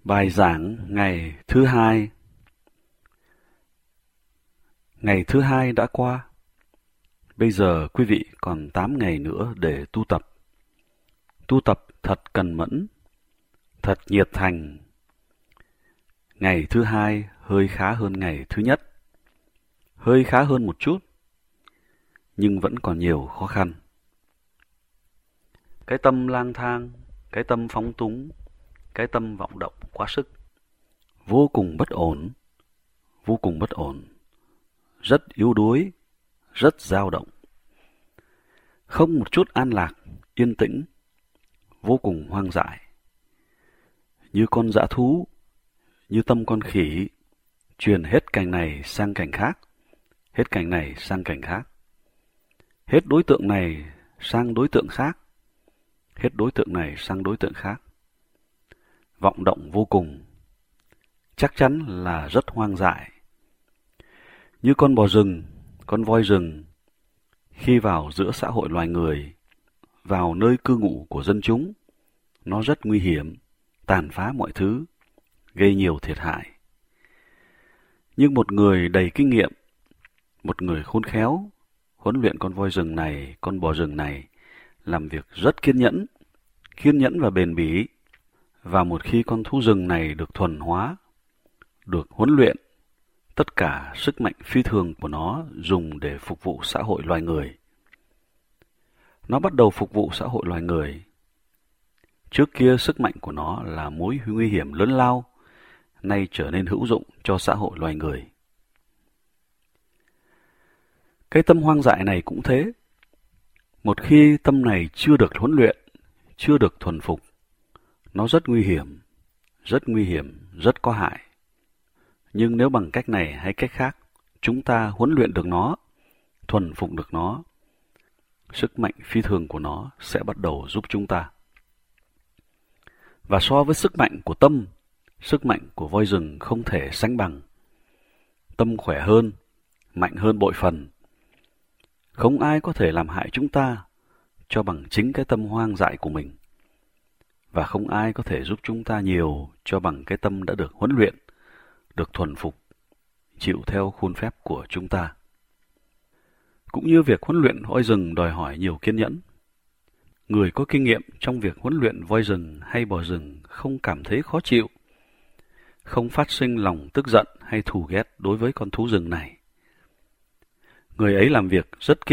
Bài giảng ngày thứ hai. Ngày thứ hai đã qua. Bây giờ quý vị còn 8 ngày nữa để tu tập. Tu tập thật cần mẫn, thật nhiệt thành. Ngày thứ hai hơi khá hơn ngày thứ nhất. Hơi khá hơn một chút, nhưng vẫn còn nhiều khó khăn. Cái tâm lang thang, cái tâm phóng túng, cái tâm vọng động quá sức. Vô cùng bất ổn, vô cùng bất ổn. Rất yếu đuối, rất dao động. Không một chút an lạc, yên tĩnh, vô cùng hoang dại. Như con dã thú, như tâm con khỉ, truyền hết cành này sang cành khác, hết cành này sang cành khác. Hết đối tượng này sang đối tượng khác, hết đối tượng này sang đối tượng khác. Vọng động vô cùng, chắc chắn là rất hoang dại. Như con bò rừng, con voi rừng, khi vào giữa xã hội loài người, vào nơi cư ngụ của dân chúng, nó rất nguy hiểm, tàn phá mọi thứ, gây nhiều thiệt hại. Nhưng một người đầy kinh nghiệm, một người khôn khéo, huấn luyện con voi rừng này, con bò rừng này, làm việc rất kiên nhẫn và bền bỉ. Và một khi con thú rừng này được thuần hóa, được huấn luyện, tất cả sức mạnh phi thường của nó dùng để phục vụ xã hội loài người. Nó bắt đầu phục vụ xã hội loài người. Trước kia sức mạnh của nó là mối nguy hiểm lớn lao, nay trở nên hữu dụng cho xã hội loài người. Cái tâm hoang dại này cũng thế. Một khi tâm này chưa được huấn luyện, chưa được thuần phục, nó rất nguy hiểm, rất có hại. Nhưng nếu bằng cách này hay cách khác, chúng ta huấn luyện được nó, thuần phục được nó, sức mạnh phi thường của nó sẽ bắt đầu giúp chúng ta. Và so với sức mạnh của tâm, sức mạnh của voi rừng không thể sánh bằng. Tâm khỏe hơn, mạnh hơn bội phần. Không ai có thể làm hại chúng ta cho bằng chính cái tâm hoang dại của mình. Và không ai có thể giúp chúng ta nhiều cho bằng cái tâm đã được huấn luyện, được thuần phục, chịu theo khuôn phép của chúng ta. Cũng như việc huấn luyện voi rừng đòi hỏi nhiều kiên nhẫn. Người có kinh nghiệm trong việc huấn luyện voi rừng hay bò rừng không cảm thấy khó chịu, không phát sinh lòng tức giận hay thù ghét đối với con thú rừng này. Người ấy làm việc rất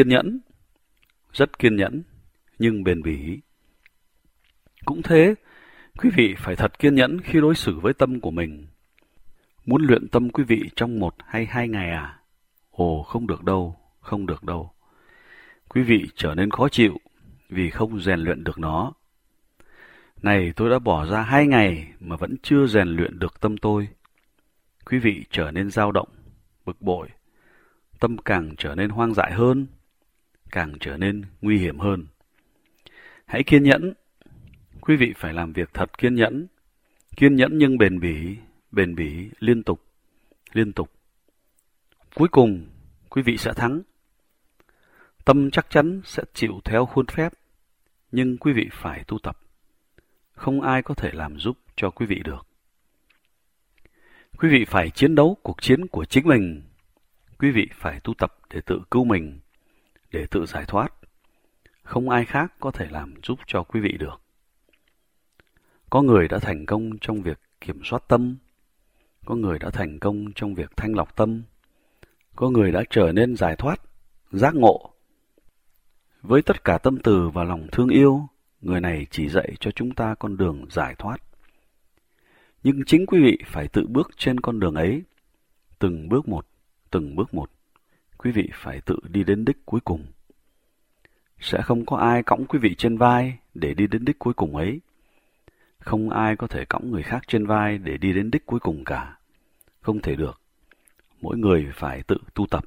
kiên nhẫn, nhưng bền bỉ. Cũng thế, quý vị phải thật kiên nhẫn khi đối xử với tâm của mình. Muốn luyện tâm quý vị trong 1 hay 2 ngày à? Ồ, không được đâu. Quý vị trở nên khó chịu vì không rèn luyện được nó. Này, tôi đã bỏ ra 2 ngày mà vẫn chưa rèn luyện được tâm tôi. Quý vị trở nên dao động, bực bội. Tâm càng trở nên hoang dại hơn, càng trở nên nguy hiểm hơn. Hãy kiên nhẫn. Quý vị phải làm việc thật kiên nhẫn nhưng bền bỉ, liên tục. Cuối cùng, quý vị sẽ thắng. Tâm chắc chắn sẽ chịu theo khuôn phép, nhưng quý vị phải tu tập. Không ai có thể làm giúp cho quý vị được. Quý vị phải chiến đấu cuộc chiến của chính mình. Quý vị phải tu tập để tự cứu mình, để tự giải thoát. Không ai khác có thể làm giúp cho quý vị được. Có người đã thành công trong việc kiểm soát tâm. Có người đã thành công trong việc thanh lọc tâm. Có người đã trở nên giải thoát, giác ngộ. Với tất cả tâm từ và lòng thương yêu, người này chỉ dạy cho chúng ta con đường giải thoát. Nhưng chính quý vị phải tự bước trên con đường ấy, từng bước một. Quý vị phải tự đi đến đích cuối cùng. Sẽ không có ai cõng quý vị trên vai để đi đến đích cuối cùng ấy. Không ai có thể cõng người khác trên vai để đi đến đích cuối cùng cả. Không thể được. Mỗi người phải tự tu tập.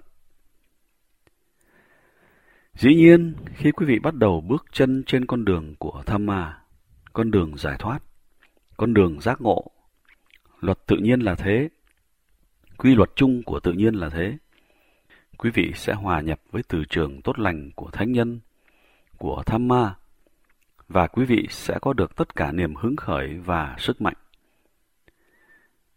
Dĩ nhiên, khi quý vị bắt đầu bước chân trên con đường của Dhamma, con đường giải thoát, con đường giác ngộ, luật tự nhiên là thế, quy luật chung của tự nhiên là thế, quý vị sẽ hòa nhập với từ trường tốt lành của thánh nhân, của Dhamma, và quý vị sẽ có được tất cả niềm hứng khởi và sức mạnh.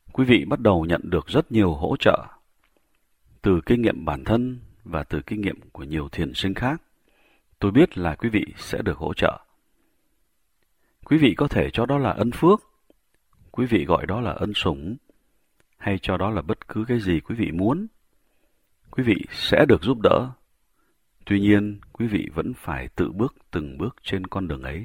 Quý vị bắt đầu nhận được rất nhiều hỗ trợ từ kinh nghiệm bản thân và từ kinh nghiệm của nhiều thiền sinh khác. Tôi biết là quý vị sẽ được hỗ trợ. Quý vị có thể cho đó là ân phước, quý vị gọi đó là ân sủng, hay cho đó là bất cứ cái gì quý vị muốn. Quý vị sẽ được giúp đỡ. Tuy nhiên, quý vị vẫn phải tự bước từng bước trên con đường ấy.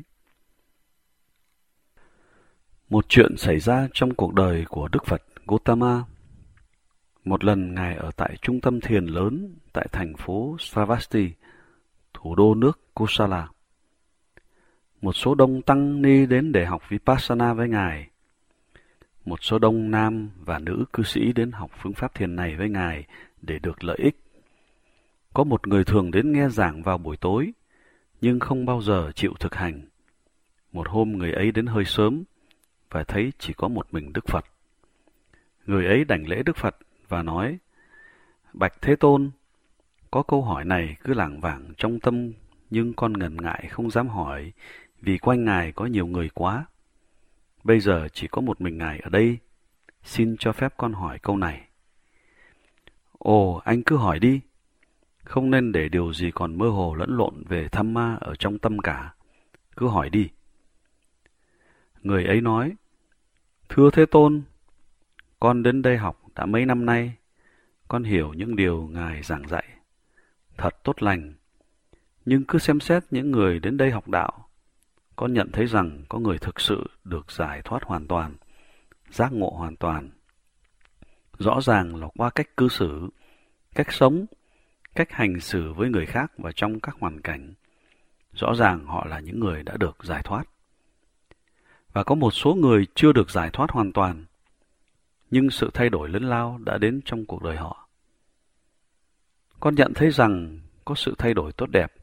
Một chuyện xảy ra trong cuộc đời của Đức Phật Gautama. Một lần Ngài ở tại trung tâm thiền lớn tại thành phố Sravasti, thủ đô nước Kosala. Một số đông tăng ni đến để học Vipassana với Ngài. Một số đông nam và nữ cư sĩ đến học phương pháp thiền này với Ngài để được lợi ích. Có một người thường đến nghe giảng vào buổi tối, nhưng không bao giờ chịu thực hành. Một hôm người ấy đến hơi sớm và thấy chỉ có một mình Đức Phật. Người ấy đảnh lễ Đức Phật và nói: Bạch Thế Tôn, có câu hỏi này cứ lảng vảng trong tâm, nhưng con ngần ngại không dám hỏi, vì quanh Ngài có nhiều người quá. Bây giờ chỉ có một mình Ngài ở đây, xin cho phép con hỏi câu này. Ồ, anh cứ hỏi đi, không nên để điều gì còn mơ hồ lẫn lộn về tham ma ở trong tâm cả, cứ hỏi đi. Người ấy nói: Thưa Thế Tôn, con đến đây học đã mấy năm nay, con hiểu những điều Ngài giảng dạy, thật tốt lành. Nhưng cứ xem xét những người đến đây học đạo, con nhận thấy rằng có người thực sự được giải thoát hoàn toàn, giác ngộ hoàn toàn. Rõ ràng là qua cách cư xử, cách sống, cách hành xử với người khác và trong các hoàn cảnh. Rõ ràng họ là những người đã được giải thoát. Và có một số người chưa được giải thoát hoàn toàn, nhưng sự thay đổi lớn lao đã đến trong cuộc đời họ. Con nhận thấy rằng có sự thay đổi tốt đẹp.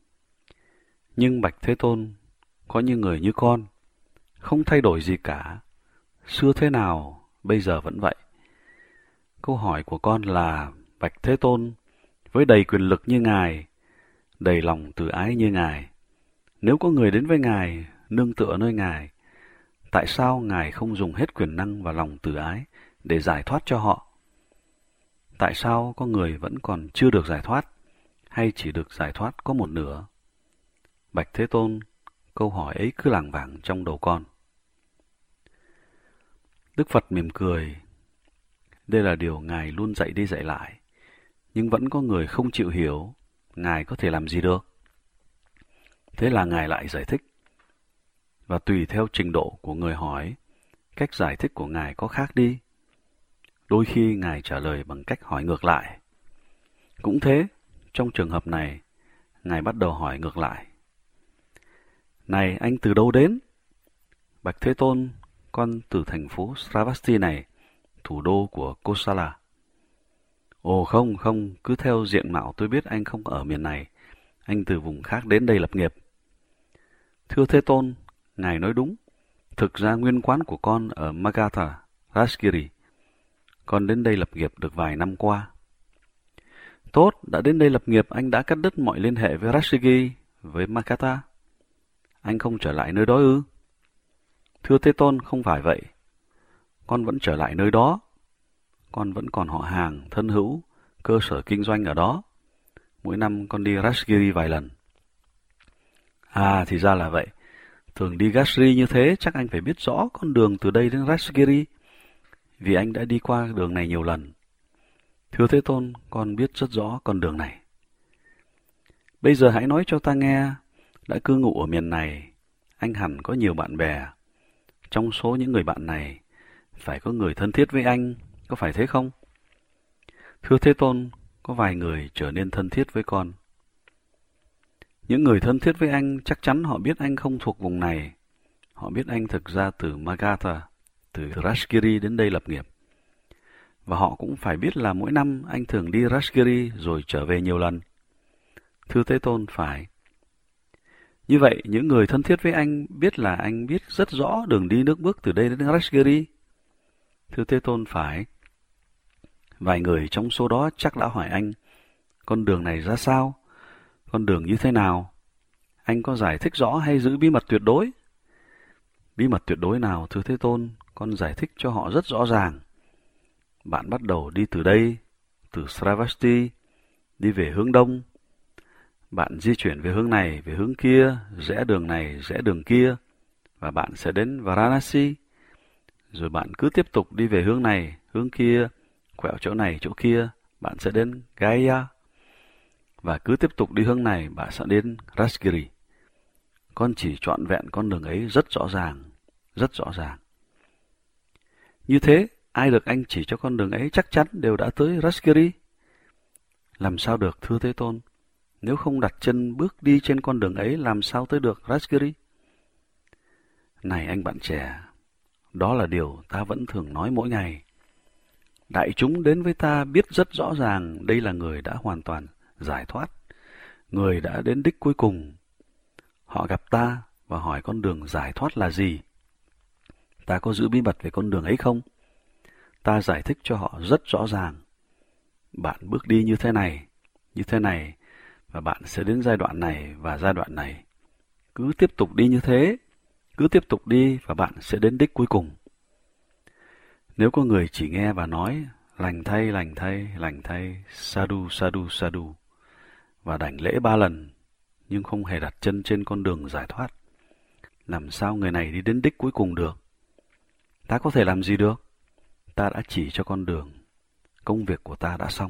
Nhưng Bạch Thế Tôn, có những người như con, không thay đổi gì cả. Xưa thế nào, bây giờ vẫn vậy. Câu hỏi của con là: Bạch Thế Tôn, với đầy quyền lực như Ngài, đầy lòng từ ái như Ngài, nếu có người đến với Ngài, nương tựa nơi Ngài, tại sao Ngài không dùng hết quyền năng và lòng từ ái để giải thoát cho họ? Tại sao có người vẫn còn chưa được giải thoát, hay chỉ được giải thoát có một nửa? Bạch Thế Tôn, câu hỏi ấy cứ lảng vảng trong đầu con. Đức Phật mỉm cười. Đây là điều Ngài luôn dạy đi dạy lại, nhưng vẫn có người không chịu hiểu, Ngài có thể làm gì được? Thế là Ngài lại giải thích. Và tùy theo trình độ của người hỏi, cách giải thích của Ngài có khác đi. Đôi khi Ngài trả lời bằng cách hỏi ngược lại. Cũng thế, trong trường hợp này, Ngài bắt đầu hỏi ngược lại. Này, anh từ đâu đến? Bạch Thế Tôn, con từ thành phố Sravasti này, thủ đô của Kosala. Ồ không, cứ theo diện mạo tôi biết anh không ở miền này. Anh từ vùng khác đến đây lập nghiệp. Thưa Thế Tôn, Ngài nói đúng. Thực ra nguyên quán của con ở Magadha, Rajgiri. Con đến đây lập nghiệp được vài năm qua. Tốt, đã đến đây lập nghiệp, anh đã cắt đứt mọi liên hệ với Rajgiri, với Magadha. Anh không trở lại nơi đó ư? Thưa Thế Tôn, không phải vậy. Con vẫn trở lại nơi đó. Con vẫn còn họ hàng, thân hữu, cơ sở kinh doanh ở đó. Mỗi năm con đi Rajgiri vài lần. À, thì ra là vậy. Thường đi Rajgiri như thế, chắc anh phải biết rõ con đường từ đây đến Rajgiri, vì anh đã đi qua đường này nhiều lần. Thưa Thế Tôn, con biết rất rõ con đường này. Bây giờ hãy nói cho ta nghe, đã cư ngụ ở miền này, anh hẳn có nhiều bạn bè. Trong số những người bạn này, phải có người thân thiết với anh, có phải thế không? Thưa Thế Tôn, có vài người trở nên thân thiết với con. Những người thân thiết với anh chắc chắn họ biết anh không thuộc vùng này. Họ biết anh thực ra từ Magadha, từ Rajgiri đến đây lập nghiệp. Và họ cũng phải biết là mỗi năm anh thường đi Rajgiri rồi trở về nhiều lần. Thưa Thế Tôn, phải. Như vậy, những người thân thiết với anh biết là anh biết rất rõ đường đi nước bước từ đây đến Rajgiri. Thưa Thế Tôn, phải. Vài người trong số đó chắc đã hỏi anh, con đường này ra sao? Con đường như thế nào? Anh có giải thích rõ hay giữ bí mật tuyệt đối? Bí mật tuyệt đối nào, thưa Thế Tôn? Con giải thích cho họ rất rõ ràng. bạn bắt đầu đi từ đây, từ Sravasti, đi về hướng đông. Bạn di chuyển về hướng này, về hướng kia, rẽ đường này, rẽ đường kia, và bạn sẽ đến Varanasi. Rồi bạn cứ tiếp tục đi về hướng này, hướng kia, quẹo chỗ này, chỗ kia, bạn sẽ đến Gaya. Và cứ tiếp tục đi hướng này, bạn sẽ đến Rajgiri. Con chỉ trọn vẹn con đường ấy rất rõ ràng, rất rõ ràng. Như thế, ai được anh chỉ cho con đường ấy chắc chắn đều đã tới Rajgiri. Làm sao được, thưa Thế Tôn? Nếu không đặt chân bước đi trên con đường ấy, làm sao tới được Rajgiri? Này anh bạn trẻ, đó là điều ta vẫn thường nói mỗi ngày. Đại chúng đến với ta biết rất rõ ràng đây là người đã hoàn toàn giải thoát, người đã đến đích cuối cùng. Họ gặp ta và hỏi con đường giải thoát là gì. Ta có giữ bí mật về con đường ấy không? Ta giải thích cho họ rất rõ ràng. Bạn bước đi như thế này, và bạn sẽ đến giai đoạn này và giai đoạn này. Cứ tiếp tục đi như thế, cứ tiếp tục đi và bạn sẽ đến đích cuối cùng. Nếu có người chỉ nghe và nói, lành thay, lành thay, lành thay, sadhu, sadhu, sadhu, và đảnh lễ 3 lần, nhưng không hề đặt chân trên con đường giải thoát, làm sao người này đi đến đích cuối cùng được? Ta có thể làm gì được? Ta đã chỉ cho con đường, công việc của ta đã xong.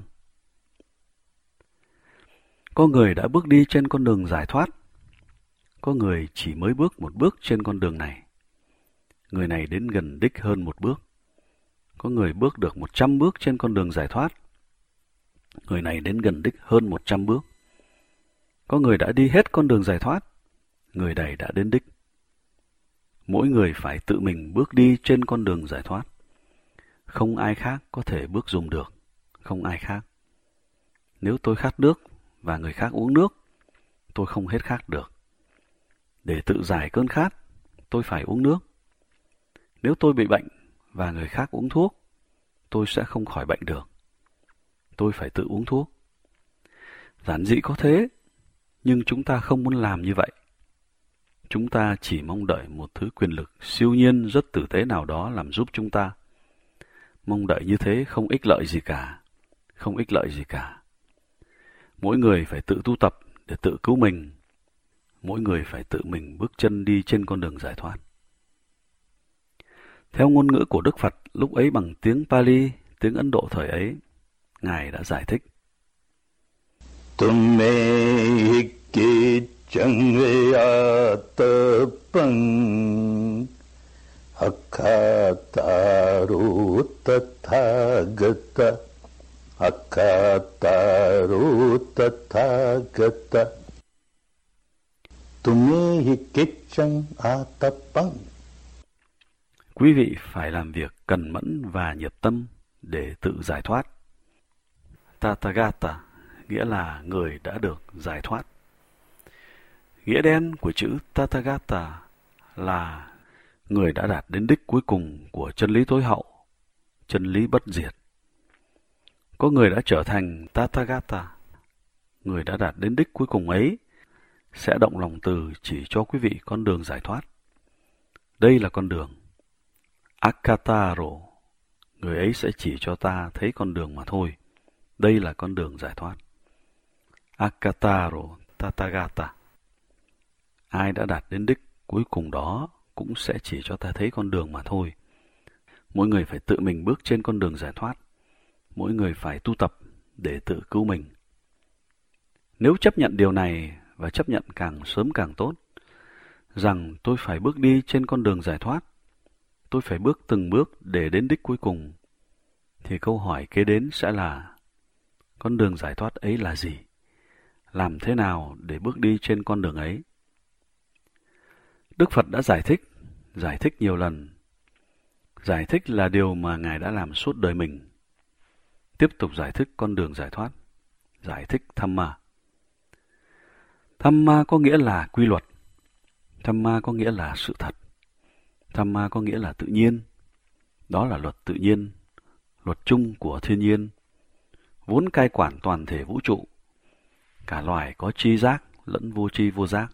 Có người đã bước đi trên con đường giải thoát, có người chỉ mới bước một bước trên con đường này. Người này đến gần đích hơn một bước. Có người bước được 100 bước trên con đường giải thoát. Người này đến gần đích hơn 100 bước. Có người đã đi hết con đường giải thoát. Người này đã đến đích. Mỗi người phải tự mình bước đi trên con đường giải thoát. Không ai khác có thể bước dùng được. Không ai khác. Nếu tôi khát nước và người khác uống nước, tôi không hết khát được. Để tự giải cơn khát, tôi phải uống nước. Nếu tôi bị bệnh và người khác uống thuốc, tôi sẽ không khỏi bệnh được. Tôi phải tự uống thuốc. Giản dị có thế, nhưng chúng ta không muốn làm như vậy. Chúng ta chỉ mong đợi một thứ quyền lực siêu nhiên rất tử tế nào đó làm giúp chúng ta. Mong đợi như thế không ích lợi gì cả. Không ích lợi gì cả. Mỗi người phải tự tu tập để tự cứu mình. Mỗi người phải tự mình bước chân đi trên con đường giải thoát. Theo ngôn ngữ của Đức Phật lúc ấy bằng tiếng Pali, tiếng Ấn Độ thời ấy, Ngài đã giải thích. Tumme hikki changayatapang akataru tathagata akataru tathagata tumme hikki changayatapang. Quý vị phải làm việc cần mẫn và nhiệt tâm để tự giải thoát. Tathagata nghĩa là người đã được giải thoát. Nghĩa đen của chữ Tathagata là người đã đạt đến đích cuối cùng của chân lý tối hậu, chân lý bất diệt. Có người đã trở thành Tathagata, người đã đạt đến đích cuối cùng ấy, sẽ động lòng từ chỉ cho quý vị con đường giải thoát. Đây là con đường. Akataro, người ấy sẽ chỉ cho ta thấy con đường mà thôi. Đây là con đường giải thoát. Akataro Tathagata. Ai đã đạt đến đích cuối cùng đó cũng sẽ chỉ cho ta thấy con đường mà thôi. Mỗi người phải tự mình bước trên con đường giải thoát. Mỗi người phải tu tập để tự cứu mình. Nếu chấp nhận điều này và chấp nhận càng sớm càng tốt, rằng tôi phải bước đi trên con đường giải thoát, tôi phải bước từng bước để đến đích cuối cùng, thì câu hỏi kế đến sẽ là, con đường giải thoát ấy là gì? Làm thế nào để bước đi trên con đường ấy? Đức Phật đã giải thích nhiều lần. Giải thích là điều mà Ngài đã làm suốt đời mình. Tiếp tục giải thích con đường giải thoát. Giải thích Dhamma. Dhamma có nghĩa là quy luật. Dhamma có nghĩa là sự thật. Dhamma có nghĩa là tự nhiên. Đó là luật tự nhiên, luật chung của thiên nhiên, vốn cai quản toàn thể vũ trụ. Cả loài có tri giác lẫn vô tri vô giác.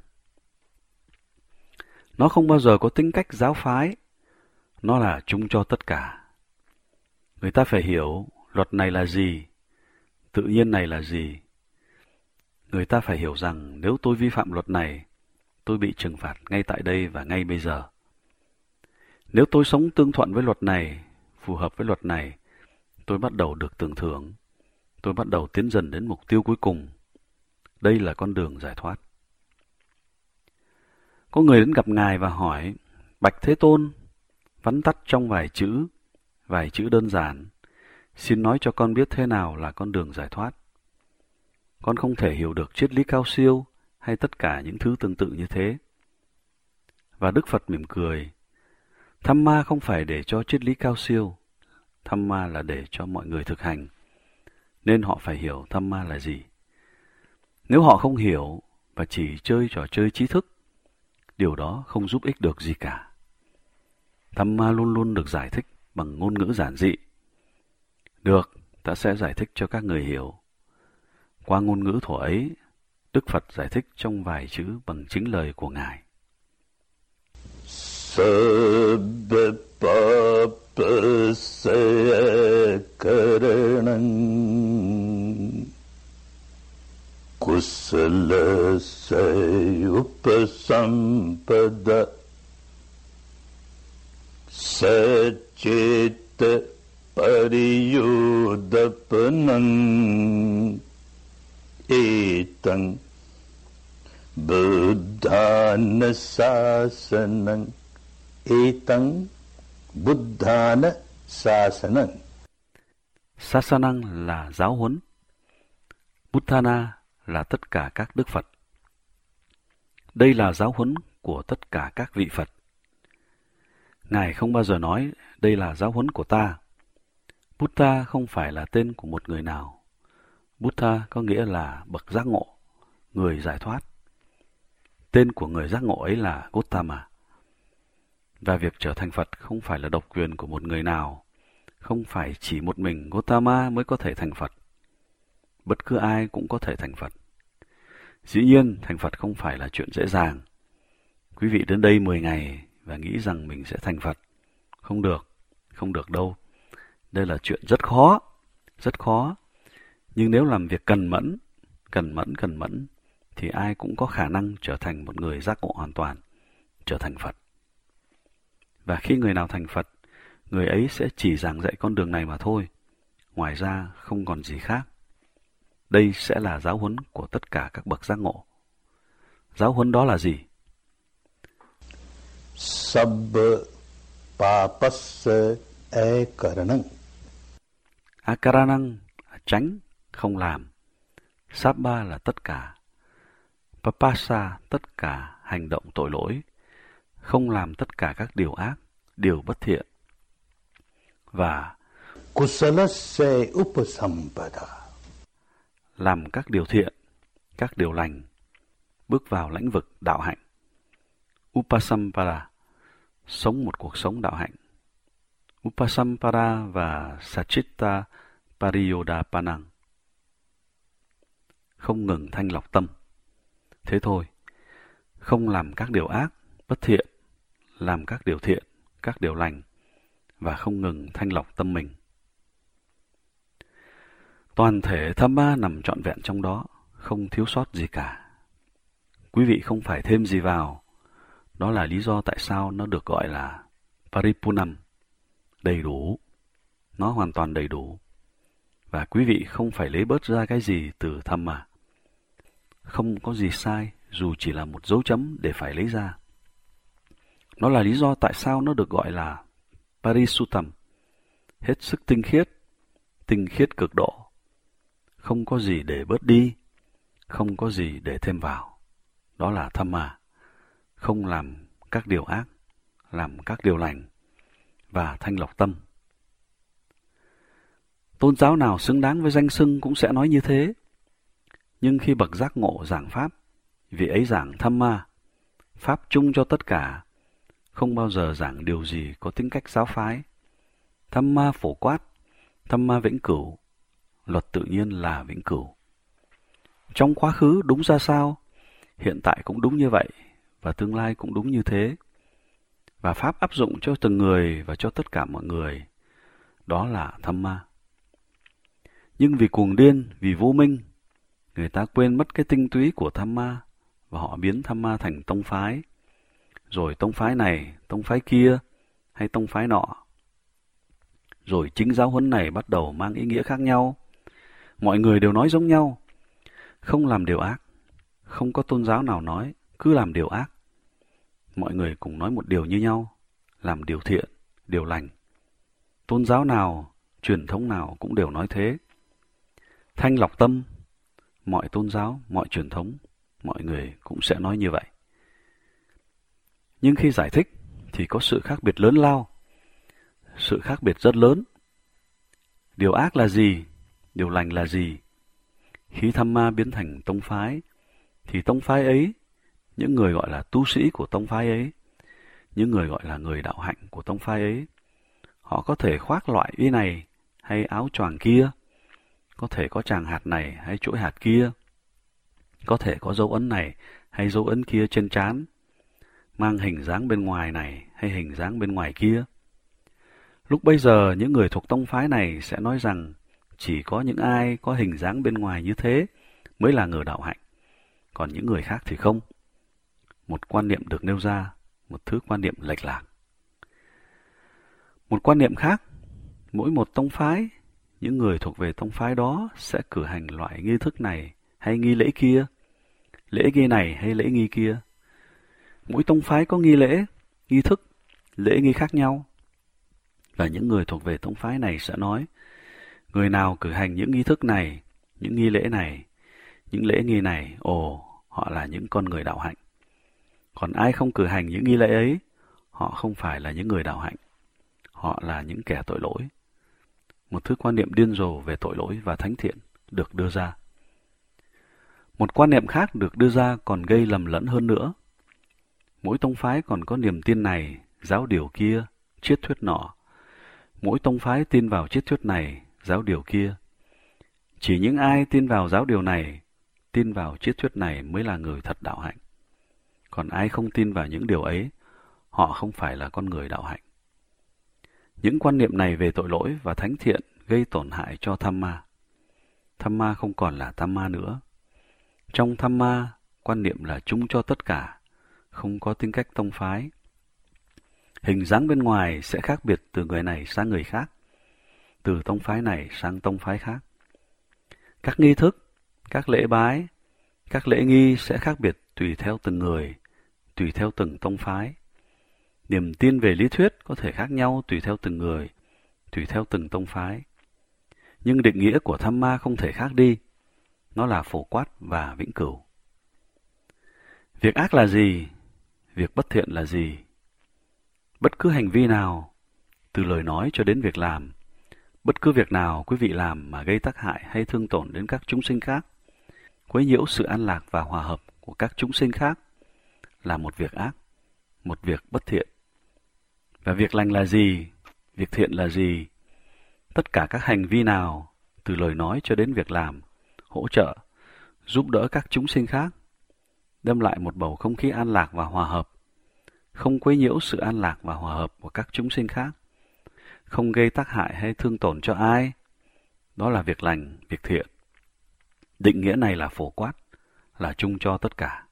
Nó không bao giờ có tính cách giáo phái. Nó là chung cho tất cả. Người ta phải hiểu luật này là gì, tự nhiên này là gì. Người ta phải hiểu rằng nếu tôi vi phạm luật này, tôi bị trừng phạt ngay tại đây và ngay bây giờ. Nếu tôi sống tương thuận với luật này, phù hợp với luật này, tôi bắt đầu được tưởng thưởng. Tôi bắt đầu tiến dần đến mục tiêu cuối cùng. Đây là con đường giải thoát. Có người đến gặp Ngài và hỏi, Bạch Thế Tôn, vắn tắt trong vài chữ đơn giản, xin nói cho con biết thế nào là con đường giải thoát. Con không thể hiểu được triết lý cao siêu hay tất cả những thứ tương tự như thế. Và Đức Phật mỉm cười, Dhamma không phải để cho triết lý cao siêu, Dhamma là để cho mọi người thực hành, nên họ phải hiểu Dhamma là gì. Nếu họ không hiểu và chỉ chơi trò chơi trí thức, điều đó không giúp ích được gì cả. Dhamma luôn luôn được giải thích bằng ngôn ngữ giản dị. Được, ta sẽ giải thích cho các người hiểu. Qua ngôn ngữ thuở ấy, Đức Phật giải thích trong vài chữ bằng chính lời của Ngài. Sabba papa sakaranam kusala sayupasampada sachita pariyudapanam etang buddhana sasanam etang buddhana sasanam. Sasanang là giáo huấn, Buddhana là tất cả các đức Phật. Đây là giáo huấn của tất cả các vị Phật. Ngài không bao giờ nói đây là giáo huấn của ta. Buddha không phải là tên của một người nào. Buddha có nghĩa là bậc giác ngộ, người giải thoát. Tên của người giác ngộ ấy là Gautama. Và việc trở thành Phật không phải là độc quyền của một người nào. Không phải chỉ một mình Gautama mới có thể thành Phật. Bất cứ ai cũng có thể thành Phật. Dĩ nhiên, thành Phật không phải là chuyện dễ dàng. Quý vị đến đây 10 ngày và nghĩ rằng mình sẽ thành Phật. Không được đâu. Đây là chuyện rất khó. Nhưng nếu làm việc cần mẫn, thì ai cũng có khả năng trở thành một người giác ngộ hoàn toàn, trở thành Phật. Và khi người nào thành Phật, người ấy sẽ chỉ giảng dạy con đường này mà thôi. Ngoài ra không còn gì khác. Đây sẽ là giáo huấn của tất cả các bậc giác ngộ. Giáo huấn đó là gì? Sabba papassa akaranam. Akaranam là tránh, không làm. Sabba là tất cả. Papassa tất cả hành động tội lỗi. Không làm tất cả các điều ác, điều bất thiện. Và Kusalassa upasampada. Làm các điều thiện, các điều lành, bước vào lãnh vực đạo hạnh. Upasampada, sống một cuộc sống đạo hạnh. Upasampada và Sachitta Pariyodapanang, không ngừng thanh lọc tâm. Thế thôi, không làm các điều ác, bất thiện, làm các điều thiện, các điều lành, và không ngừng thanh lọc tâm mình. Toàn thể Dhamma nằm trọn vẹn trong đó, không thiếu sót gì cả. Quý vị không phải thêm gì vào. Đó là lý do tại sao nó được gọi là Paripunam, đầy đủ. Nó hoàn toàn đầy đủ. Và quý vị không phải lấy bớt ra cái gì từ Dhamma. Không có gì sai, dù chỉ là một dấu chấm để phải lấy ra. Nó là lý do tại sao nó được gọi là Parisuttam, hết sức tinh khiết cực độ. Không có gì để bớt đi, không có gì để thêm vào. Đó là Dhamma, không làm các điều ác, làm các điều lành, và thanh lọc tâm. Tôn giáo nào xứng đáng với danh xưng cũng sẽ nói như thế. Nhưng khi bậc giác ngộ giảng Pháp, vị ấy giảng Dhamma, Pháp chung cho tất cả, không bao giờ giảng điều gì có tính cách giáo phái. Dhamma phổ quát, Dhamma vĩnh cửu, luật tự nhiên là vĩnh cửu. Trong quá khứ đúng ra sao, hiện tại cũng đúng như vậy, và tương lai cũng đúng như thế. Và Pháp áp dụng cho từng người và cho tất cả mọi người. đó là Dhamma. Nhưng vì cuồng điên, vì vô minh, người ta quên mất cái tinh túy của Dhamma và họ biến Dhamma thành tông phái. Rồi tông phái này, tông phái kia hay tông phái nọ. Rồi chính giáo huấn này bắt đầu mang ý nghĩa khác nhau. Mọi người đều nói giống nhau, không làm điều ác. Không có tôn giáo nào nói cứ làm điều ác. Mọi người cùng nói một điều như nhau, làm điều thiện, điều lành. Tôn giáo nào, truyền thống nào cũng đều nói thế. Thanh lọc tâm, mọi tôn giáo, mọi truyền thống, mọi người cũng sẽ nói như vậy. Nhưng khi giải thích thì có sự khác biệt lớn lao, sự khác biệt rất lớn. Điều ác là gì? Điều lành là gì? Khi Dhamma biến thành tông phái, thì tông phái ấy, những người gọi là tu sĩ của tông phái ấy, những người gọi là người đạo hạnh của tông phái ấy, họ có thể khoác loại y này hay áo choàng kia, có thể có tràng hạt này hay chuỗi hạt kia, có thể có dấu ấn này hay dấu ấn kia trên trán, mang hình dáng bên ngoài này hay hình dáng bên ngoài kia. Lúc bây giờ, những người thuộc tông phái này sẽ nói rằng chỉ có những ai có hình dáng bên ngoài như thế mới là người đạo hạnh, còn những người khác thì không. Một quan niệm được nêu ra, một thứ quan niệm lệch lạc. Một quan niệm khác, mỗi một tông phái, những người thuộc về tông phái đó sẽ cử hành loại nghi thức này hay nghi lễ kia, lễ nghi này hay lễ nghi kia. Mỗi tông phái có nghi lễ, nghi thức, lễ nghi khác nhau. Và những người thuộc về tông phái này sẽ nói, người nào cử hành những nghi thức này, những nghi lễ này, những lễ nghi này, họ là những con người đạo hạnh. Còn ai không cử hành những nghi lễ ấy, họ không phải là những người đạo hạnh. Họ là những kẻ tội lỗi. Một thứ quan niệm điên rồ về tội lỗi và thánh thiện được đưa ra. Một quan niệm khác được đưa ra còn gây lầm lẫn hơn nữa. Mỗi tông phái còn có niềm tin này, giáo điều kia, triết thuyết nọ. Mỗi tông phái tin vào triết thuyết này, giáo điều kia. Chỉ những ai tin vào giáo điều này, tin vào triết thuyết này mới là người thật đạo hạnh. Còn ai không tin vào những điều ấy, họ không phải là con người đạo hạnh. Những quan niệm này về tội lỗi và thánh thiện gây tổn hại cho Dhamma. Dhamma không còn là Dhamma nữa. Trong Dhamma, quan niệm là chung cho tất cả, không có tính cách tông phái. Hình dáng bên ngoài sẽ khác biệt từ người này sang người khác, từ tông phái này sang tông phái khác. Các nghi thức, các lễ bái, các lễ nghi sẽ khác biệt tùy theo từng người, tùy theo từng tông phái. Niềm tin về lý thuyết có thể khác nhau tùy theo từng người, tùy theo từng tông phái. Nhưng định nghĩa của Dhamma không thể khác đi. Nó là phổ quát và vĩnh cửu. Việc ác là gì? Việc bất thiện là gì? Bất cứ hành vi nào, từ lời nói cho đến việc làm, bất cứ việc nào quý vị làm mà gây tác hại hay thương tổn đến các chúng sinh khác, quấy nhiễu sự an lạc và hòa hợp của các chúng sinh khác, là một việc ác, một việc bất thiện. Và việc lành là gì? Việc thiện là gì? Tất cả các hành vi nào, từ lời nói cho đến việc làm, hỗ trợ, giúp đỡ các chúng sinh khác, đem lại một bầu không khí an lạc và hòa hợp, không quấy nhiễu sự an lạc và hòa hợp của các chúng sinh khác, không gây tác hại hay thương tổn cho ai, đó là việc lành, việc thiện. Định nghĩa này là phổ quát, là chung cho tất cả.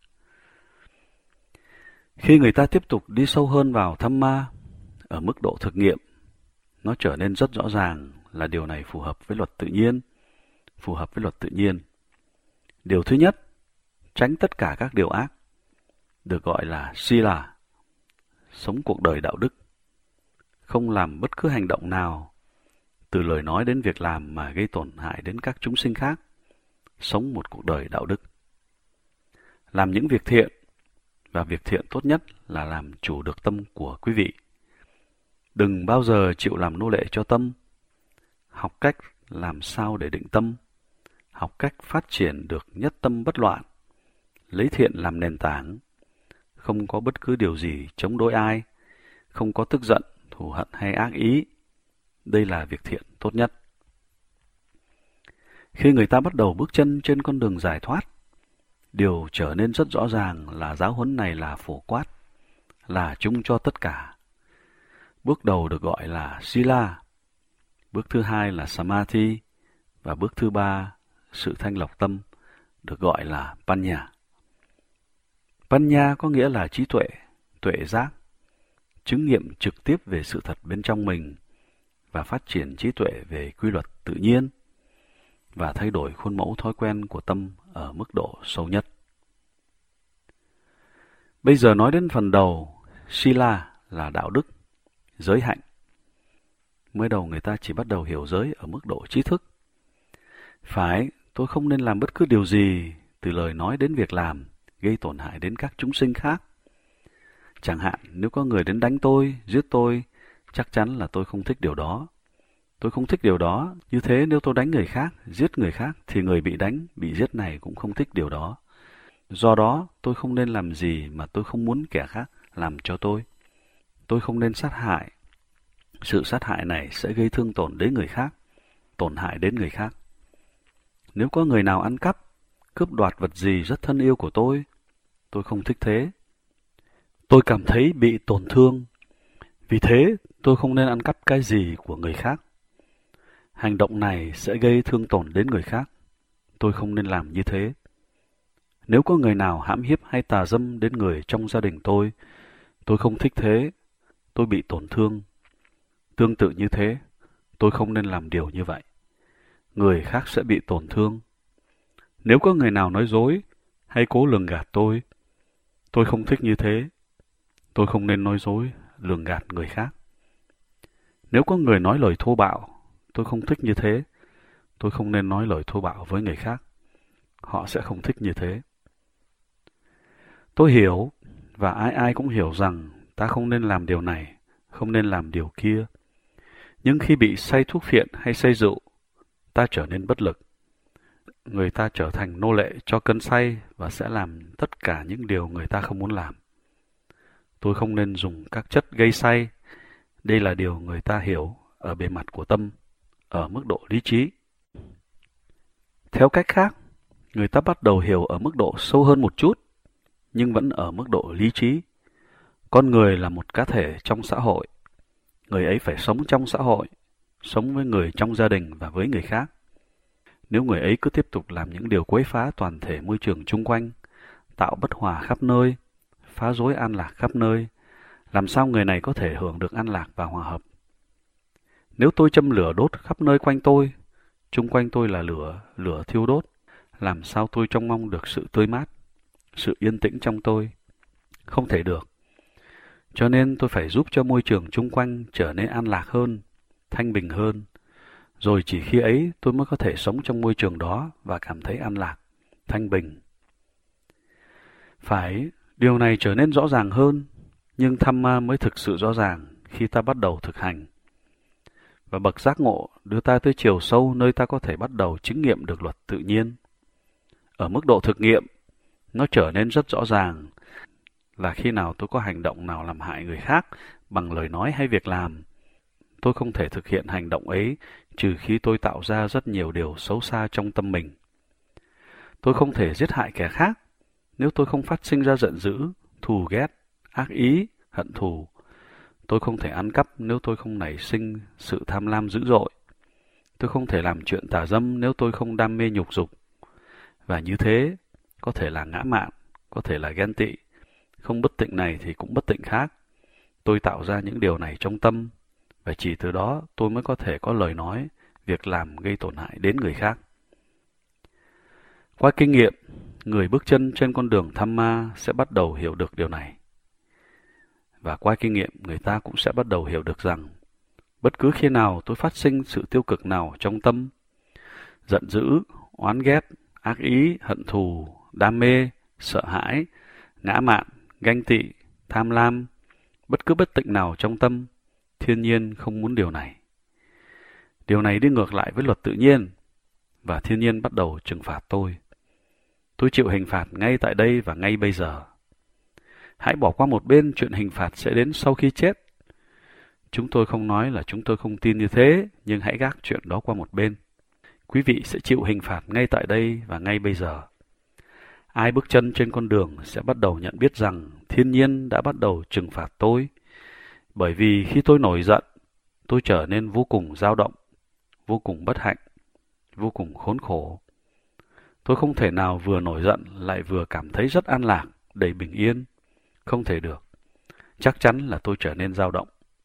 Khi người ta tiếp tục đi sâu hơn vào Dhamma, ở mức độ thực nghiệm, nó trở nên rất rõ ràng là điều này phù hợp với luật tự nhiên, phù hợp với luật tự nhiên. Điều thứ nhất, tránh tất cả các điều ác, được gọi là sila, sống cuộc đời đạo đức. Không làm bất cứ hành động nào, từ lời nói đến việc làm mà gây tổn hại đến các chúng sinh khác, sống một cuộc đời đạo đức. Làm những việc thiện, và việc thiện tốt nhất là làm chủ được tâm của quý vị. Đừng bao giờ chịu làm nô lệ cho tâm. Học cách làm sao để định tâm, học cách phát triển được nhất tâm bất loạn, lấy thiện làm nền tảng, không có bất cứ điều gì chống đối ai, không có tức giận, thù hận hay ác ý. Đây là việc thiện tốt nhất. Khi người ta bắt đầu bước chân trên con đường giải thoát, điều trở nên rất rõ ràng là giáo huấn này là phổ quát, là chung cho tất cả. Bước đầu được gọi là sila. Bước thứ hai là Samadhi, và bước thứ ba, sự thanh lọc tâm, được gọi là Panya. Panya có nghĩa là trí tuệ, tuệ giác, chứng nghiệm trực tiếp về sự thật bên trong mình và phát triển trí tuệ về quy luật tự nhiên và thay đổi khuôn mẫu thói quen của tâm ở mức độ sâu nhất. Bây giờ nói đến phần đầu, Sila là đạo đức, giới hạnh. Mới đầu người ta chỉ bắt đầu hiểu giới ở mức độ trí thức. Phải, tôi không nên làm bất cứ điều gì, từ lời nói đến việc làm, gây tổn hại đến các chúng sinh khác. Chẳng hạn, nếu có người đến đánh tôi, giết tôi, chắc chắn là tôi không thích điều đó. Tôi không thích điều đó, như thế nếu tôi đánh người khác, giết người khác, thì người bị đánh, bị giết này cũng không thích điều đó. Do đó, tôi không nên làm gì mà tôi không muốn kẻ khác làm cho tôi. Tôi không nên sát hại. Sự sát hại này sẽ gây thương tổn đến người khác, tổn hại đến người khác. Nếu có người nào ăn cắp, cướp đoạt vật gì rất thân yêu của tôi không thích thế. Tôi cảm thấy bị tổn thương. Vì thế, tôi không nên ăn cắp cái gì của người khác. Hành động này sẽ gây thương tổn đến người khác. Tôi không nên làm như thế. Nếu có người nào hãm hiếp hay tà dâm đến người trong gia đình tôi không thích thế. Tôi bị tổn thương. Tương tự như thế, tôi không nên làm điều như vậy. Người khác sẽ bị tổn thương. Nếu có người nào nói dối hay cố lường gạt tôi không thích như thế. Tôi không nên nói dối, lường gạt người khác. Nếu có người nói lời thô bạo, tôi không thích như thế. Tôi không nên nói lời thô bạo với người khác. Họ sẽ không thích như thế. Tôi hiểu, và ai cũng hiểu rằng ta không nên làm điều này, không nên làm điều kia. Nhưng khi bị say thuốc phiện hay say rượu, ta trở nên bất lực. Người ta trở thành nô lệ cho cơn say và sẽ làm tất cả những điều người ta không muốn làm. Tôi không nên dùng các chất gây say. Đây là điều người ta hiểu ở bề mặt của tâm, ở mức độ lý trí. Theo cách khác, người ta bắt đầu hiểu ở mức độ sâu hơn một chút, nhưng vẫn ở mức độ lý trí. Con người là một cá thể trong xã hội. Người ấy phải sống trong xã hội, sống với người trong gia đình và với người khác. Nếu người ấy cứ tiếp tục làm những điều quấy phá toàn thể môi trường chung quanh, tạo bất hòa khắp nơi, phá rối an lạc khắp nơi, làm sao người này có thể hưởng được an lạc và hòa hợp? Nếu tôi châm lửa đốt khắp nơi quanh tôi, chung quanh tôi là lửa thiêu đốt, làm sao tôi trông mong được sự tươi mát, sự yên tĩnh trong tôi? Không thể được. Cho nên tôi phải giúp cho môi trường chung quanh trở nên an lạc hơn, thanh bình hơn. Rồi chỉ khi ấy tôi mới có thể sống trong môi trường đó và cảm thấy an lạc, thanh bình. Phải, điều này trở nên rõ ràng hơn, nhưng Dhamma mới thực sự rõ ràng khi ta bắt đầu thực hành. Và bậc giác ngộ đưa ta tới chiều sâu nơi ta có thể bắt đầu chứng nghiệm được luật tự nhiên. Ở mức độ thực nghiệm, nó trở nên rất rõ ràng là khi nào tôi có hành động nào làm hại người khác bằng lời nói hay việc làm, tôi không thể thực hiện hành động ấy trừ khi tôi tạo ra rất nhiều điều xấu xa trong tâm mình. Tôi không thể giết hại kẻ khác nếu tôi không phát sinh ra giận dữ, thù ghét, ác ý, hận thù. Tôi không thể ăn cắp nếu tôi không nảy sinh sự tham lam dữ dội. Tôi không thể làm chuyện tà dâm nếu tôi không đam mê nhục dục. Và như thế, có thể là ngã mạn, có thể là ghen tị. Không bất tịnh này thì cũng bất tịnh khác. Tôi tạo ra những điều này trong tâm, và chỉ từ đó tôi mới có thể có lời nói, việc làm gây tổn hại đến người khác. Qua kinh nghiệm, người bước chân trên con đường Dhamma sẽ bắt đầu hiểu được điều này. Và qua kinh nghiệm, người ta cũng sẽ bắt đầu hiểu được rằng bất cứ khi nào tôi phát sinh sự tiêu cực nào trong tâm, giận dữ, oán ghét, ác ý, hận thù, đam mê, sợ hãi, ngã mạn, ganh tị, tham lam, bất cứ bất tịnh nào trong tâm, thiên nhiên không muốn điều này. Điều này đi ngược lại với luật tự nhiên, và thiên nhiên bắt đầu trừng phạt tôi. Tôi chịu hình phạt ngay tại đây và ngay bây giờ. Hãy bỏ qua một bên chuyện hình phạt sẽ đến sau khi chết. Chúng tôi không nói là chúng tôi không tin như thế, nhưng hãy gác chuyện đó qua một bên. Quý vị sẽ chịu hình phạt ngay tại đây và ngay bây giờ. Ai bước chân trên con đường sẽ bắt đầu nhận biết rằng thiên nhiên đã bắt đầu trừng phạt tôi. Bởi vì khi tôi nổi giận, tôi trở nên vô cùng dao động, vô cùng bất hạnh, vô cùng khốn khổ. Tôi không thể nào vừa nổi giận lại vừa cảm thấy rất an lạc, đầy bình yên. Không thể được. Chắc chắn là tôi trở nên dao động.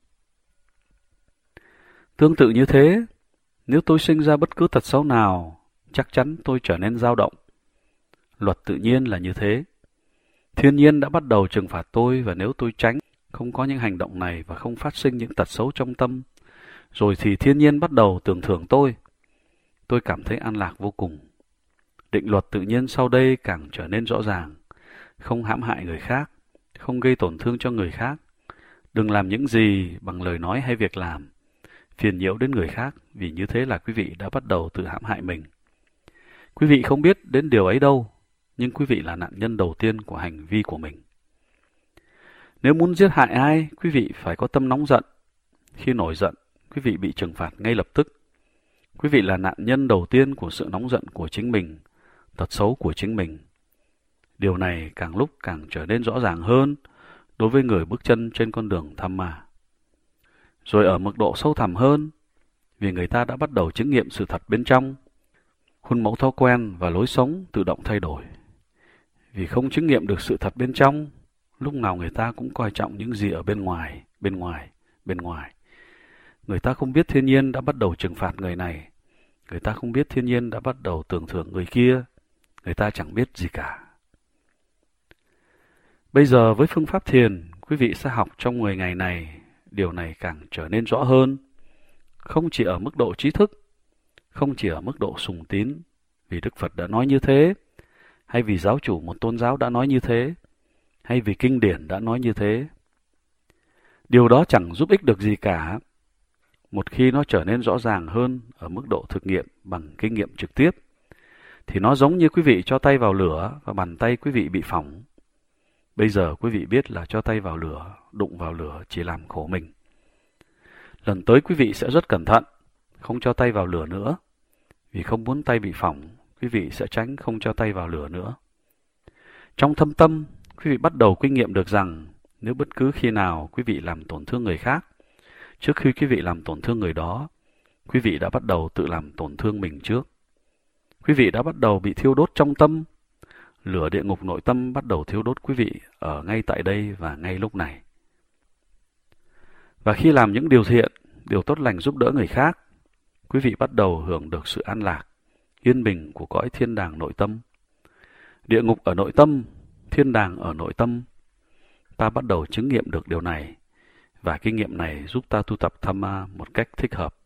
Tương tự như thế, nếu tôi sinh ra bất cứ tật xấu nào, chắc chắn tôi trở nên dao động. Luật tự nhiên là như thế. Thiên nhiên đã bắt đầu trừng phạt tôi, và nếu tôi tránh, không có những hành động này và không phát sinh những tật xấu trong tâm, rồi thì thiên nhiên bắt đầu tưởng thưởng tôi. Tôi cảm thấy an lạc vô cùng. Định luật tự nhiên sau đây càng trở nên rõ ràng. Không hãm hại người khác, không gây tổn thương cho người khác. Đừng làm những gì bằng lời nói hay việc làm phiền nhiễu đến người khác, vì như thế là quý vị đã bắt đầu tự hãm hại mình. Quý vị không biết đến điều ấy đâu, nhưng quý vị là nạn nhân đầu tiên của hành vi của mình. Nếu muốn giết hại ai, quý vị phải có tâm nóng giận. Khi nổi giận, quý vị bị trừng phạt ngay lập tức. Quý vị là nạn nhân đầu tiên của sự nóng giận của chính mình, tật xấu của chính mình. Điều này càng lúc càng trở nên rõ ràng hơn đối với người bước chân trên con đường Dhamma. Rồi ở mức độ sâu thẳm hơn, vì người ta đã bắt đầu chứng nghiệm sự thật bên trong, khuôn mẫu thói quen và lối sống tự động thay đổi. Vì không chứng nghiệm được sự thật bên trong, lúc nào người ta cũng coi trọng những gì ở bên ngoài. Người ta không biết thiên nhiên đã bắt đầu trừng phạt người này. Người ta không biết thiên nhiên đã bắt đầu tưởng thưởng người kia. Người ta chẳng biết gì cả. Bây giờ với phương pháp thiền, quý vị sẽ học trong 10 ngày này, điều này càng trở nên rõ hơn. Không chỉ ở mức độ trí thức, không chỉ ở mức độ sùng tín, vì Đức Phật đã nói như thế, hay vì giáo chủ một tôn giáo đã nói như thế, hay vì kinh điển đã nói như thế. Điều đó chẳng giúp ích được gì cả. Một khi nó trở nên rõ ràng hơn ở mức độ thực nghiệm bằng kinh nghiệm trực tiếp, thì nó giống như quý vị cho tay vào lửa và bàn tay quý vị bị phỏng. Bây giờ quý vị biết là cho tay vào lửa, đụng vào lửa chỉ làm khổ mình. Lần tới quý vị sẽ rất cẩn thận, không cho tay vào lửa nữa. Vì không muốn tay bị phỏng, quý vị sẽ tránh không cho tay vào lửa nữa. Trong thâm tâm, quý vị bắt đầu kinh nghiệm được rằng nếu bất cứ khi nào quý vị làm tổn thương người khác, trước khi quý vị làm tổn thương người đó, quý vị đã bắt đầu tự làm tổn thương mình trước. Quý vị đã bắt đầu bị thiêu đốt trong tâm. Lửa địa ngục nội tâm bắt đầu thiêu đốt quý vị ở ngay tại đây và ngay lúc này. Và khi làm những điều thiện, điều tốt lành giúp đỡ người khác, quý vị bắt đầu hưởng được sự an lạc, yên bình của cõi thiên đàng nội tâm. Địa ngục ở nội tâm, thiên đàng ở nội tâm. Ta bắt đầu chứng nghiệm được điều này, và kinh nghiệm này giúp ta tu tập Dhamma một cách thích hợp.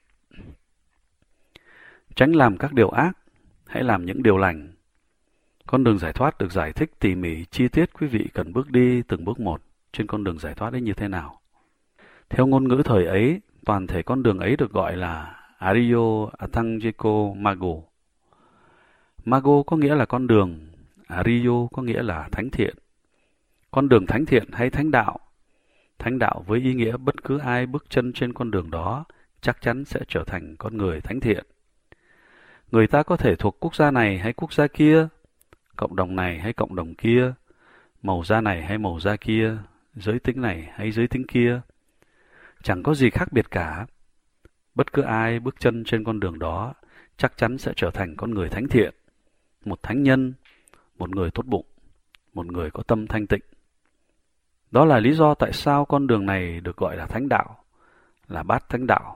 Tránh làm các điều ác, hãy làm những điều lành. Con đường giải thoát được giải thích tỉ mỉ, chi tiết quý vị cần bước đi từng bước một trên con đường giải thoát ấy như thế nào. Theo ngôn ngữ thời ấy, toàn thể con đường ấy được gọi là Ariyo Athanjiko Maggo. Maggo có nghĩa là con đường, Ariyo có nghĩa là thánh thiện. Con đường thánh thiện hay thánh đạo. Thánh đạo với ý nghĩa bất cứ ai bước chân trên con đường đó chắc chắn sẽ trở thành con người thánh thiện. Người ta có thể thuộc quốc gia này hay quốc gia kia, cộng đồng này hay cộng đồng kia, màu da này hay màu da kia, giới tính này hay giới tính kia. Chẳng có gì khác biệt cả. Bất cứ ai bước chân trên con đường đó chắc chắn sẽ trở thành con người thánh thiện, một thánh nhân, một người tốt bụng, một người có tâm thanh tịnh. Đó là lý do tại sao con đường này được gọi là thánh đạo, là bát thánh đạo.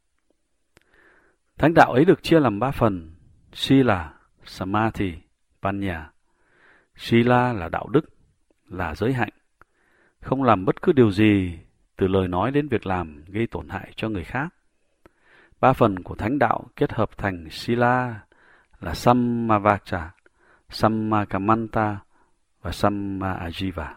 Thánh đạo ấy được chia làm 3 phần: Sila, Samadhi, Panya. Sila là đạo đức, là giới hạnh. Không làm bất cứ điều gì, từ lời nói đến việc làm, gây tổn hại cho người khác. 3 phần của thánh đạo kết hợp thành Sila là Sammavaca, Sammakamanta và Sammajiva.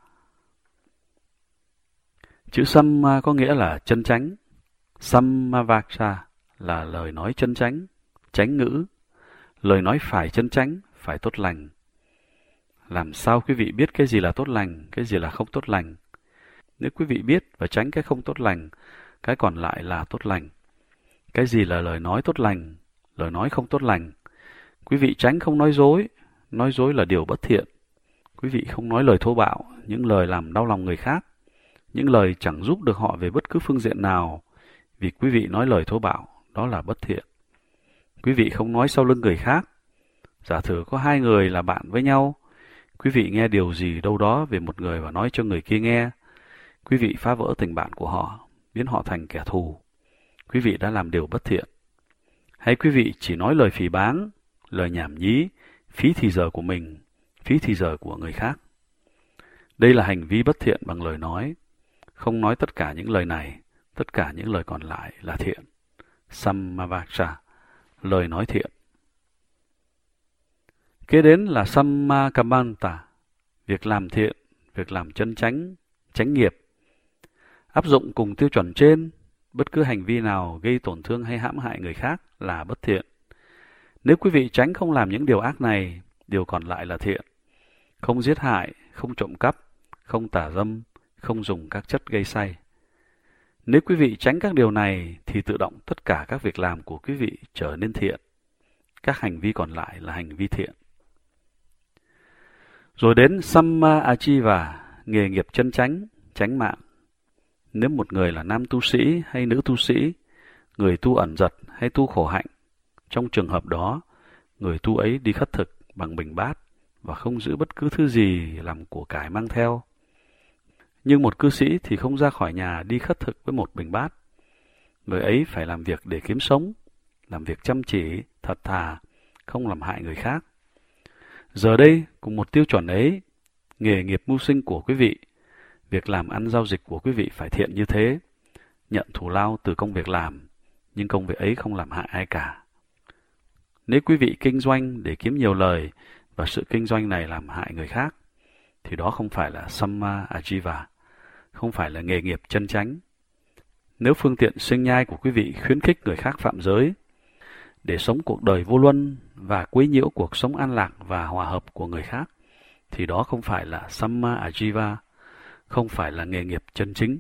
Chữ Samma có nghĩa là chân chánh. Sammavaca là lời nói chân chánh, chánh ngữ. Lời nói phải chân chánh, phải tốt lành. Làm sao quý vị biết cái gì là tốt lành, cái gì là không tốt lành? Nếu quý vị biết và tránh cái không tốt lành, cái còn lại là tốt lành. Cái gì là lời nói tốt lành, lời nói không tốt lành? Quý vị tránh không nói dối là điều bất thiện. Quý vị không nói lời thô bạo, những lời làm đau lòng người khác, những lời chẳng giúp được họ về bất cứ phương diện nào, vì quý vị nói lời thô bạo, đó là bất thiện. Quý vị không nói sau lưng người khác. Giả thử có hai người là bạn với nhau, quý vị nghe điều gì đâu đó về một người và nói cho người kia nghe. Quý vị phá vỡ tình bạn của họ, biến họ thành kẻ thù. Quý vị đã làm điều bất thiện. Hay quý vị chỉ nói lời phỉ báng, lời nhảm nhí, phí thì giờ của mình, phí thì giờ của người khác. Đây là hành vi bất thiện bằng lời nói. Không nói tất cả những lời này, tất cả những lời còn lại là thiện. Sammavaca, lời nói thiện. Kế đến là Sammakamanta, việc làm thiện, việc làm chân chánh, chánh nghiệp. Áp dụng cùng tiêu chuẩn trên, bất cứ hành vi nào gây tổn thương hay hãm hại người khác là bất thiện. Nếu quý vị tránh không làm những điều ác này, điều còn lại là thiện. Không giết hại, không trộm cắp, không tà dâm, không dùng các chất gây say. Nếu quý vị tránh các điều này, thì tự động tất cả các việc làm của quý vị trở nên thiện. Các hành vi còn lại là hành vi thiện. Rồi đến Samma Ajiva, nghề nghiệp chân chánh, chánh mạng. Nếu một người là nam tu sĩ hay nữ tu sĩ, người tu ẩn dật hay tu khổ hạnh, trong trường hợp đó, người tu ấy đi khất thực bằng bình bát và không giữ bất cứ thứ gì làm của cải mang theo. Nhưng một cư sĩ thì không ra khỏi nhà đi khất thực với một bình bát. Người ấy phải làm việc để kiếm sống, làm việc chăm chỉ, thật thà, không làm hại người khác. Giờ đây, cùng một tiêu chuẩn ấy, nghề nghiệp mưu sinh của quý vị, việc làm ăn giao dịch của quý vị phải thiện như thế, nhận thù lao từ công việc làm, nhưng công việc ấy không làm hại ai cả. Nếu quý vị kinh doanh để kiếm nhiều lời và sự kinh doanh này làm hại người khác, thì đó không phải là Samma Ajiva, không phải là nghề nghiệp chân chánh. Nếu phương tiện sinh nhai của quý vị khuyến khích người khác phạm giới, để sống cuộc đời vô luân và quấy nhiễu cuộc sống an lạc và hòa hợp của người khác, thì đó không phải là Samma Ajiva, không phải là nghề nghiệp chân chính.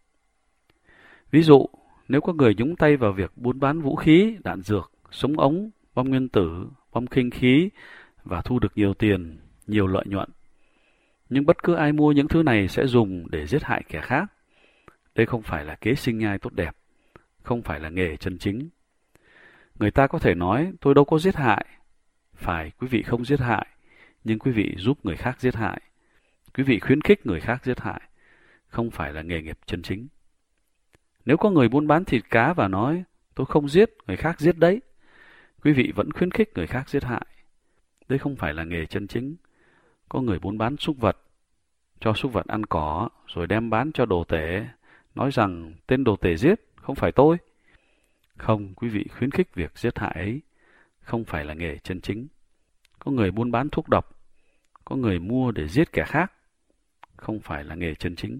Ví dụ, nếu có người nhúng tay vào việc buôn bán vũ khí, đạn dược, súng ống, bom nguyên tử, bom khinh khí và thu được nhiều tiền, nhiều lợi nhuận, nhưng bất cứ ai mua những thứ này sẽ dùng để giết hại kẻ khác, đây không phải là kế sinh nhai tốt đẹp, không phải là nghề chân chính. Người ta có thể nói, tôi đâu có giết hại. Phải, quý vị không giết hại, nhưng quý vị giúp người khác giết hại. Quý vị khuyến khích người khác giết hại, không phải là nghề nghiệp chân chính. Nếu có người buôn bán thịt cá và nói, tôi không giết, người khác giết đấy, quý vị vẫn khuyến khích người khác giết hại. Đây không phải là nghề chân chính. Có người buôn bán súc vật, cho súc vật ăn cỏ, rồi đem bán cho đồ tể, nói rằng tên đồ tể giết, không phải tôi. Không, quý vị khuyến khích việc giết hại ấy, không phải là nghề chân chính. Có người buôn bán thuốc độc, có người mua để giết kẻ khác, không phải là nghề chân chính.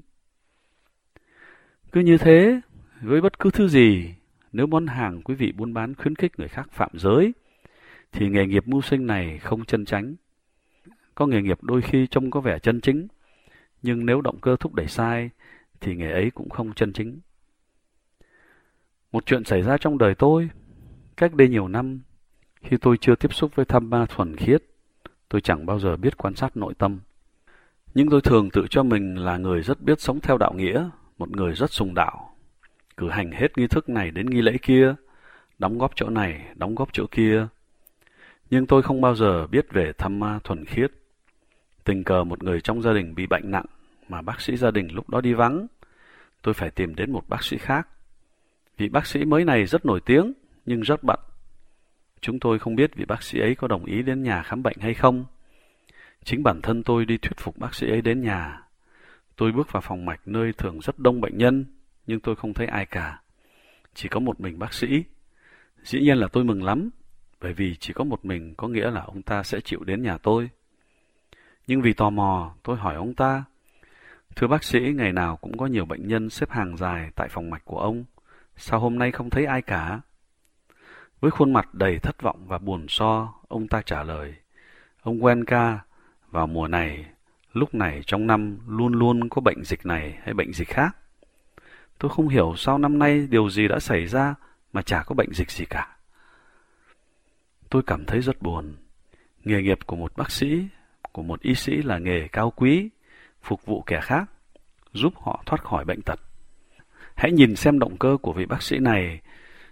Cứ như thế, với bất cứ thứ gì, nếu món hàng quý vị buôn bán khuyến khích người khác phạm giới, thì nghề nghiệp mưu sinh này không chân chánh. Có nghề nghiệp đôi khi trông có vẻ chân chính, nhưng nếu động cơ thúc đẩy sai, thì nghề ấy cũng không chân chính. Một chuyện xảy ra trong đời tôi, cách đây nhiều năm, khi tôi chưa tiếp xúc với Dhamma thuần khiết, tôi chẳng bao giờ biết quan sát nội tâm. Nhưng tôi thường tự cho mình là người rất biết sống theo đạo nghĩa, một người rất sùng đạo, cử hành hết nghi thức này đến nghi lễ kia, đóng góp chỗ này, đóng góp chỗ kia. Nhưng tôi không bao giờ biết về Dhamma thuần khiết. Tình cờ một người trong gia đình bị bệnh nặng, mà bác sĩ gia đình lúc đó đi vắng. Tôi phải tìm đến một bác sĩ khác. Vị bác sĩ mới này rất nổi tiếng, nhưng rất bận. Chúng tôi không biết vị bác sĩ ấy có đồng ý đến nhà khám bệnh hay không. Chính bản thân tôi đi thuyết phục bác sĩ ấy đến nhà. Tôi bước vào phòng mạch nơi thường rất đông bệnh nhân, nhưng tôi không thấy ai cả. Chỉ có một mình bác sĩ. Dĩ nhiên là tôi mừng lắm, bởi vì chỉ có một mình có nghĩa là ông ta sẽ chịu đến nhà tôi. Nhưng vì tò mò, tôi hỏi ông ta, thưa bác sĩ, ngày nào cũng có nhiều bệnh nhân xếp hàng dài tại phòng mạch của ông, sao hôm nay không thấy ai cả? Với khuôn mặt đầy thất vọng và buồn so, ông ta trả lời, ông Wenka, vào mùa này, lúc này trong năm luôn luôn có bệnh dịch này hay bệnh dịch khác. Tôi không hiểu sao năm nay điều gì đã xảy ra mà chả có bệnh dịch gì cả. Tôi cảm thấy rất buồn. Nghề nghiệp của một bác sĩ, của một y sĩ là nghề cao quý, phục vụ kẻ khác, giúp họ thoát khỏi bệnh tật. Hãy nhìn xem động cơ của vị bác sĩ này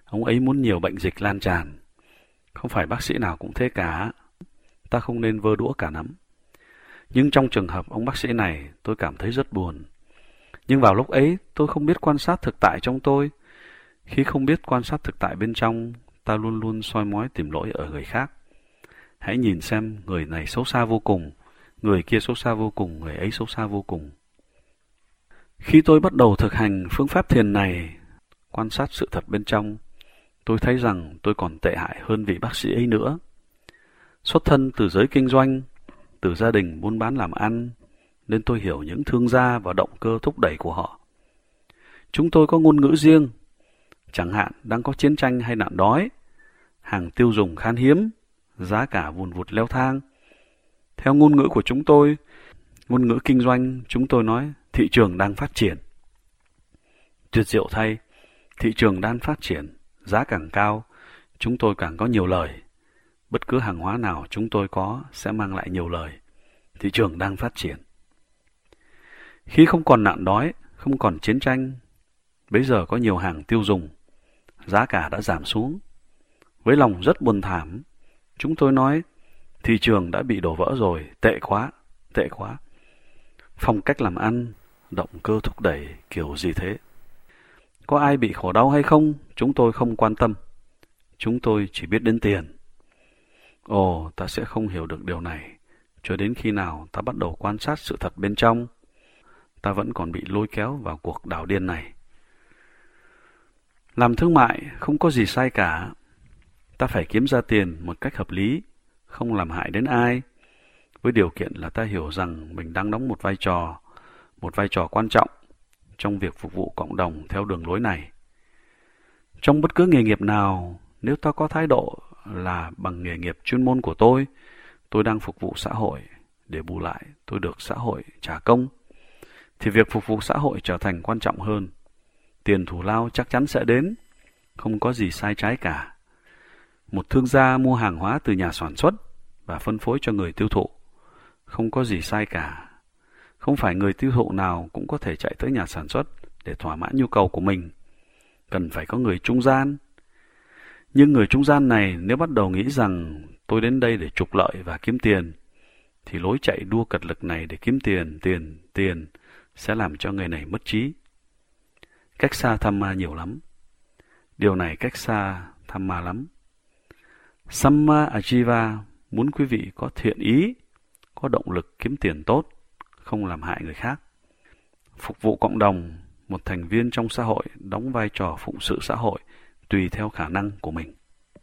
Ông ấy muốn nhiều bệnh dịch lan tràn. Không phải bác sĩ nào cũng thế cả. Ta không nên vơ đũa cả nắm. Nhưng trong trường hợp ông bác sĩ này, tôi cảm thấy rất buồn. Nhưng vào lúc ấy, tôi không biết quan sát thực tại trong tôi. Khi không biết quan sát thực tại bên trong, ta luôn luôn soi mói tìm lỗi ở người khác. Hãy nhìn xem người này xấu xa vô cùng, người kia xấu xa vô cùng, người ấy xấu xa vô cùng. Khi tôi bắt đầu thực hành phương pháp thiền này, quan sát sự thật bên trong, tôi thấy rằng tôi còn tệ hại hơn vị bác sĩ ấy nữa. Xuất thân từ giới kinh doanh, từ gia đình buôn bán làm ăn, nên tôi hiểu những thương gia và động cơ thúc đẩy của họ. Chúng tôi có ngôn ngữ riêng, chẳng hạn đang có chiến tranh hay nạn đói, hàng tiêu dùng khan hiếm, giá cả vùn vụt leo thang. Theo ngôn ngữ của chúng tôi, ngôn ngữ kinh doanh, chúng tôi nói thị trường đang phát triển. Tuyệt diệu thay, thị trường đang phát triển, giá càng cao, chúng tôi càng có nhiều lời. Bất cứ hàng hóa nào chúng tôi có sẽ mang lại nhiều lời. Thị trường đang phát triển. Khi không còn nạn đói, không còn chiến tranh, bây giờ có nhiều hàng tiêu dùng, giá cả đã giảm xuống. Với lòng rất buồn thảm, chúng tôi nói thị trường đã bị đổ vỡ rồi, tệ quá, tệ quá. Phong cách làm ăn, động cơ thúc đẩy kiểu gì thế? Có ai bị khổ đau hay không, chúng tôi không quan tâm. Chúng tôi chỉ biết đến tiền. Ồ, ta sẽ không hiểu được điều này, cho đến khi nào ta bắt đầu quan sát sự thật bên trong. Ta vẫn còn bị lôi kéo vào cuộc đảo điên này. Làm thương mại không có gì sai cả. Ta phải kiếm ra tiền một cách hợp lý, không làm hại đến ai, với điều kiện là ta hiểu rằng mình đang đóng một vai trò quan trọng trong việc phục vụ cộng đồng theo đường lối này. Trong bất cứ nghề nghiệp nào, nếu ta có thái độ là bằng nghề nghiệp chuyên môn của tôi đang phục vụ xã hội, để bù lại tôi được xã hội trả công, thì việc phục vụ xã hội trở thành quan trọng hơn. Tiền thù lao chắc chắn sẽ đến, không có gì sai trái cả. Một thương gia mua hàng hóa từ nhà sản xuất và phân phối cho người tiêu thụ, không có gì sai cả. Không phải người tiêu thụ nào cũng có thể chạy tới nhà sản xuất để thỏa mãn nhu cầu của mình. Cần phải có người trung gian. Nhưng người trung gian này nếu bắt đầu nghĩ rằng tôi đến đây để trục lợi và kiếm tiền, thì lối chạy đua cật lực này để kiếm tiền sẽ làm cho người này mất trí. Cách xa tham ma nhiều lắm. Điều này cách xa tham ma lắm. Samma Ajiva muốn quý vị có thiện ý, có động lực kiếm tiền tốt, không làm hại người khác. Phục vụ cộng đồng, một thành viên trong xã hội đóng vai trò phụng sự xã hội tùy theo khả năng của mình.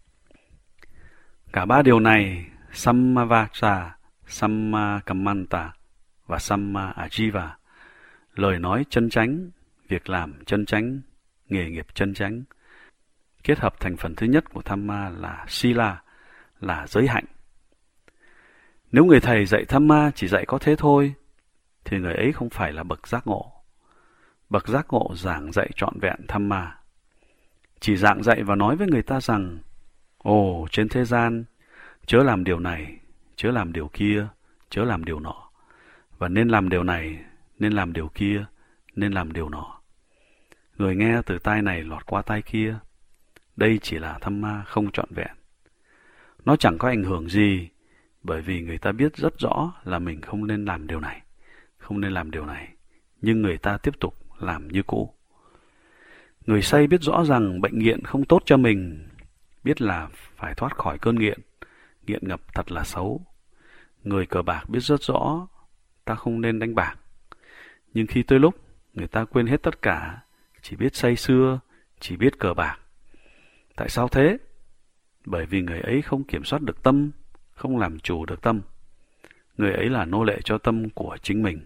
Cả ba điều này, Sammavaca, Sammakamanta và Samma Ajiva, lời nói chân chánh, việc làm chân chánh, nghề nghiệp chân chánh, kết hợp thành phần thứ nhất của Dhamma là Sila, là giới hạnh. Nếu người thầy dạy Dhamma chỉ dạy có thế thôi, thì người ấy không phải là bậc giác ngộ. Bậc giác ngộ giảng dạy trọn vẹn Dhamma. Chỉ giảng dạy và nói với người ta rằng, ồ, trên thế gian, chớ làm điều này, chớ làm điều kia, chớ làm điều nọ. Và nên làm điều này, nên làm điều kia, nên làm điều nọ. Người nghe từ tai này lọt qua tai kia. Đây chỉ là Dhamma không trọn vẹn. Nó chẳng có ảnh hưởng gì, bởi vì người ta biết rất rõ là mình không nên làm điều này, không nên làm điều này, nhưng người ta tiếp tục làm như cũ. Người say biết rõ rằng bệnh nghiện không tốt cho mình, biết là phải thoát khỏi cơn nghiện, nghiện ngập thật là xấu. Người cờ bạc biết rất rõ, ta không nên đánh bạc. Nhưng khi tới lúc, người ta quên hết tất cả, chỉ biết say sưa, chỉ biết cờ bạc. Tại sao thế? Bởi vì người ấy không kiểm soát được tâm, không làm chủ được tâm. Người ấy là nô lệ cho tâm của chính mình.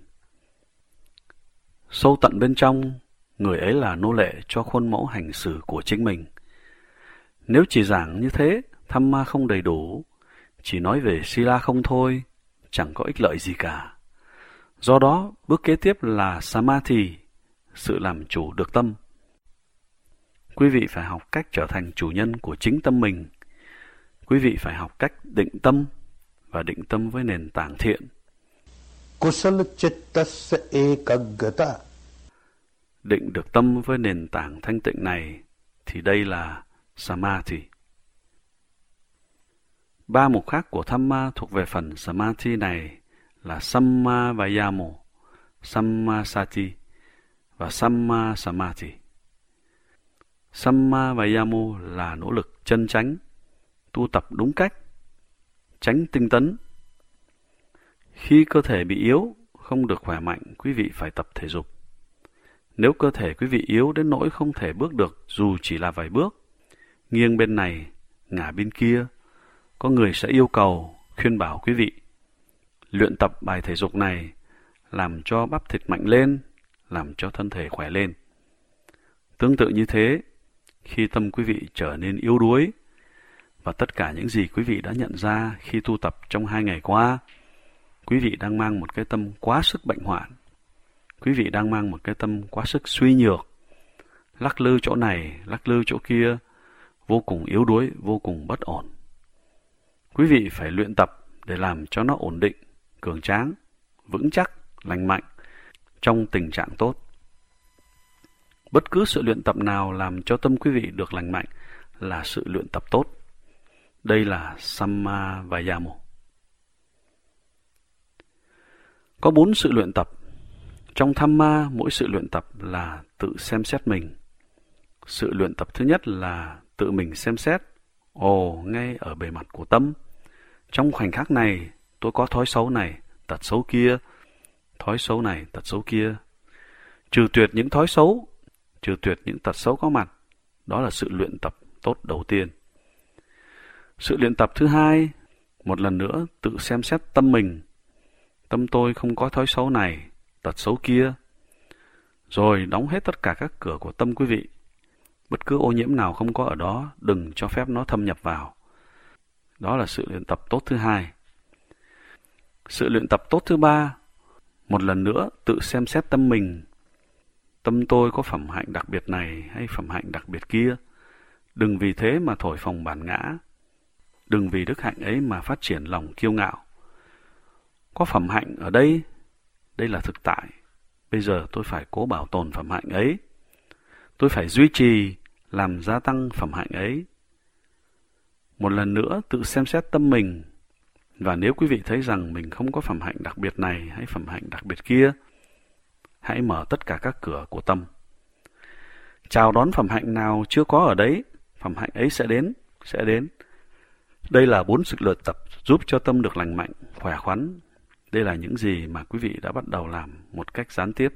Sâu tận bên trong, người ấy là nô lệ cho khuôn mẫu hành xử của chính mình. Nếu chỉ giảng như thế, Dhamma không đầy đủ, chỉ nói về Sila không thôi, chẳng có ích lợi gì cả. Do đó, bước kế tiếp là Samadhi, sự làm chủ được tâm. Quý vị phải học cách trở thành chủ nhân của chính tâm mình. Quý vị phải học cách định tâm, và định tâm với nền tảng thiện. Kusala chittasya ekaggata. Định được tâm với nền tảng thanh tịnh này, thì đây là Samadhi. Ba mục khác của Dhamma thuộc về phần Samadhi này là Samma Vayamo, Samma Sati và Samma Samadhi. Samma Vayamo là nỗ lực chân chánh, tu tập đúng cách, tránh tinh tấn. Khi cơ thể bị yếu, không được khỏe mạnh, quý vị phải tập thể dục. Nếu cơ thể quý vị yếu đến nỗi không thể bước được dù chỉ là vài bước, nghiêng bên này, ngả bên kia, có người sẽ yêu cầu, khuyên bảo quý vị luyện tập bài thể dục này, làm cho bắp thịt mạnh lên, làm cho thân thể khỏe lên. Tương tự như thế, khi tâm quý vị trở nên yếu đuối, và tất cả những gì quý vị đã nhận ra khi tu tập trong 2 ngày qua, quý vị đang mang một cái tâm quá sức bệnh hoạn. Quý vị đang mang một cái tâm quá sức suy nhược, lắc lư chỗ này, lắc lư chỗ kia, vô cùng yếu đuối, vô cùng bất ổn. Quý vị phải luyện tập để làm cho nó ổn định, cường tráng, vững chắc, lành mạnh, trong tình trạng tốt. Bất cứ sự luyện tập nào làm cho tâm quý vị được lành mạnh là sự luyện tập tốt. Đây là Samma Vayamo. Có 4 sự luyện tập. Trong Dhamma, mỗi sự luyện tập là tự xem xét mình. Sự luyện tập thứ nhất là tự mình xem xét. Ngay ở bề mặt của tâm, trong khoảnh khắc này, tôi có thói xấu này, tật xấu kia, thói xấu này, tật xấu kia. Trừ tuyệt những thói xấu, trừ tuyệt những tật xấu có mặt, đó là sự luyện tập tốt đầu tiên. Sự luyện tập thứ hai, một lần nữa tự xem xét tâm mình. Tâm tôi không có thói xấu này, tật xấu kia. Rồi đóng hết tất cả các cửa của tâm quý vị. Bất cứ ô nhiễm nào không có ở đó, đừng cho phép nó thâm nhập vào. Đó là sự luyện tập tốt thứ hai. Sự luyện tập tốt thứ ba, một lần nữa tự xem xét tâm mình. Tâm tôi có phẩm hạnh đặc biệt này hay phẩm hạnh đặc biệt kia. Đừng vì thế mà thổi phồng bản ngã. Đừng vì đức hạnh ấy mà phát triển lòng kiêu ngạo. Có phẩm hạnh ở đây, đây là thực tại. Bây giờ tôi phải cố bảo tồn phẩm hạnh ấy. Tôi phải duy trì, làm gia tăng phẩm hạnh ấy. Một lần nữa tự xem xét tâm mình. Và nếu quý vị thấy rằng mình không có phẩm hạnh đặc biệt này hay phẩm hạnh đặc biệt kia, hãy mở tất cả các cửa của tâm. Chào đón phẩm hạnh nào chưa có ở đấy, phẩm hạnh ấy sẽ đến. Đây là 4 sự luyện tập giúp cho tâm được lành mạnh, khỏe khoắn. Đây là những gì mà quý vị đã bắt đầu làm một cách gián tiếp.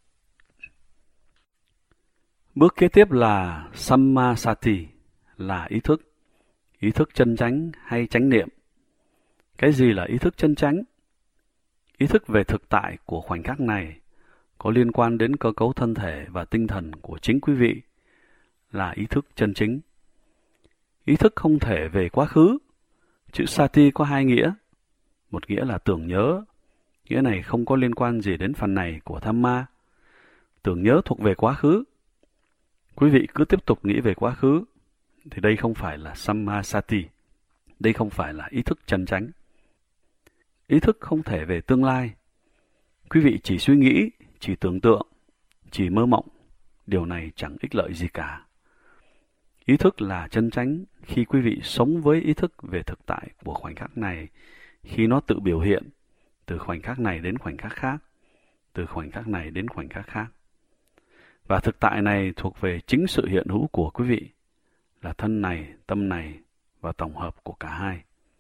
Bước kế tiếp là Samma Sati, là ý thức chân chánh hay chánh niệm. Cái gì là ý thức chân chánh? Ý thức về thực tại của khoảnh khắc này, có liên quan đến cơ cấu thân thể và tinh thần của chính quý vị, là ý thức chân chính. Ý thức không thể về quá khứ. Chữ Sati có 2 nghĩa. Một nghĩa là tưởng nhớ. Nghĩa này không có liên quan gì đến phần này của Dhamma. Tưởng nhớ thuộc về quá khứ. Quý vị cứ tiếp tục nghĩ về quá khứ, thì đây không phải là Samma Sati. Đây không phải là ý thức chân chánh. Ý thức không thể về tương lai. Quý vị chỉ suy nghĩ, chỉ tưởng tượng, chỉ mơ mộng. Điều này chẳng ích lợi gì cả. Ý thức là chân chánh khi quý vị sống với ý thức về thực tại của khoảnh khắc này, khi nó tự biểu hiện từ khoảnh khắc này đến khoảnh khắc khác, từ khoảnh khắc này đến khoảnh khắc khác. Và thực tại này thuộc về chính sự hiện hữu của quý vị, là thân này, tâm này và tổng hợp của cả hai.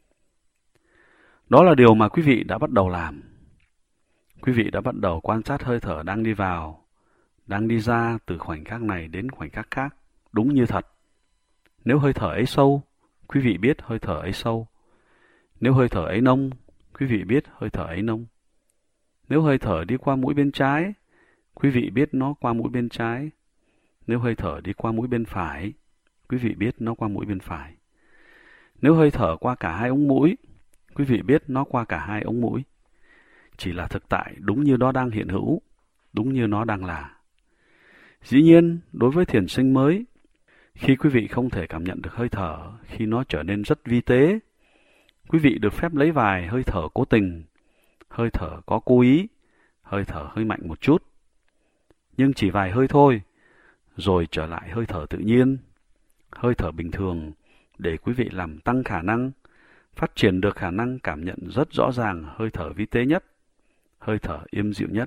Đó là điều mà quý vị đã bắt đầu làm. Quý vị đã bắt đầu quan sát hơi thở đang đi vào, đang đi ra từ khoảnh khắc này đến khoảnh khắc khác, đúng như thật. Nếu hơi thở ấy sâu, quý vị biết hơi thở ấy sâu. Nếu hơi thở ấy nông, quý vị biết hơi thở ấy nông. Nếu hơi thở đi qua mũi bên trái, quý vị biết nó qua mũi bên trái. Nếu hơi thở đi qua mũi bên phải, quý vị biết nó qua mũi bên phải. Nếu hơi thở qua cả 2 ống mũi, quý vị biết nó qua cả 2 ống mũi. Chỉ là thực tại đúng như nó đang hiện hữu, đúng như nó đang là. Dĩ nhiên, đối với thiền sinh mới, khi quý vị không thể cảm nhận được hơi thở, khi nó trở nên rất vi tế, quý vị được phép lấy vài hơi thở cố tình, hơi thở có cố ý, hơi thở hơi mạnh một chút. Nhưng chỉ vài hơi thôi, rồi trở lại hơi thở tự nhiên, hơi thở bình thường để quý vị làm tăng khả năng, phát triển được khả năng cảm nhận rất rõ ràng hơi thở vi tế nhất, hơi thở êm dịu nhất.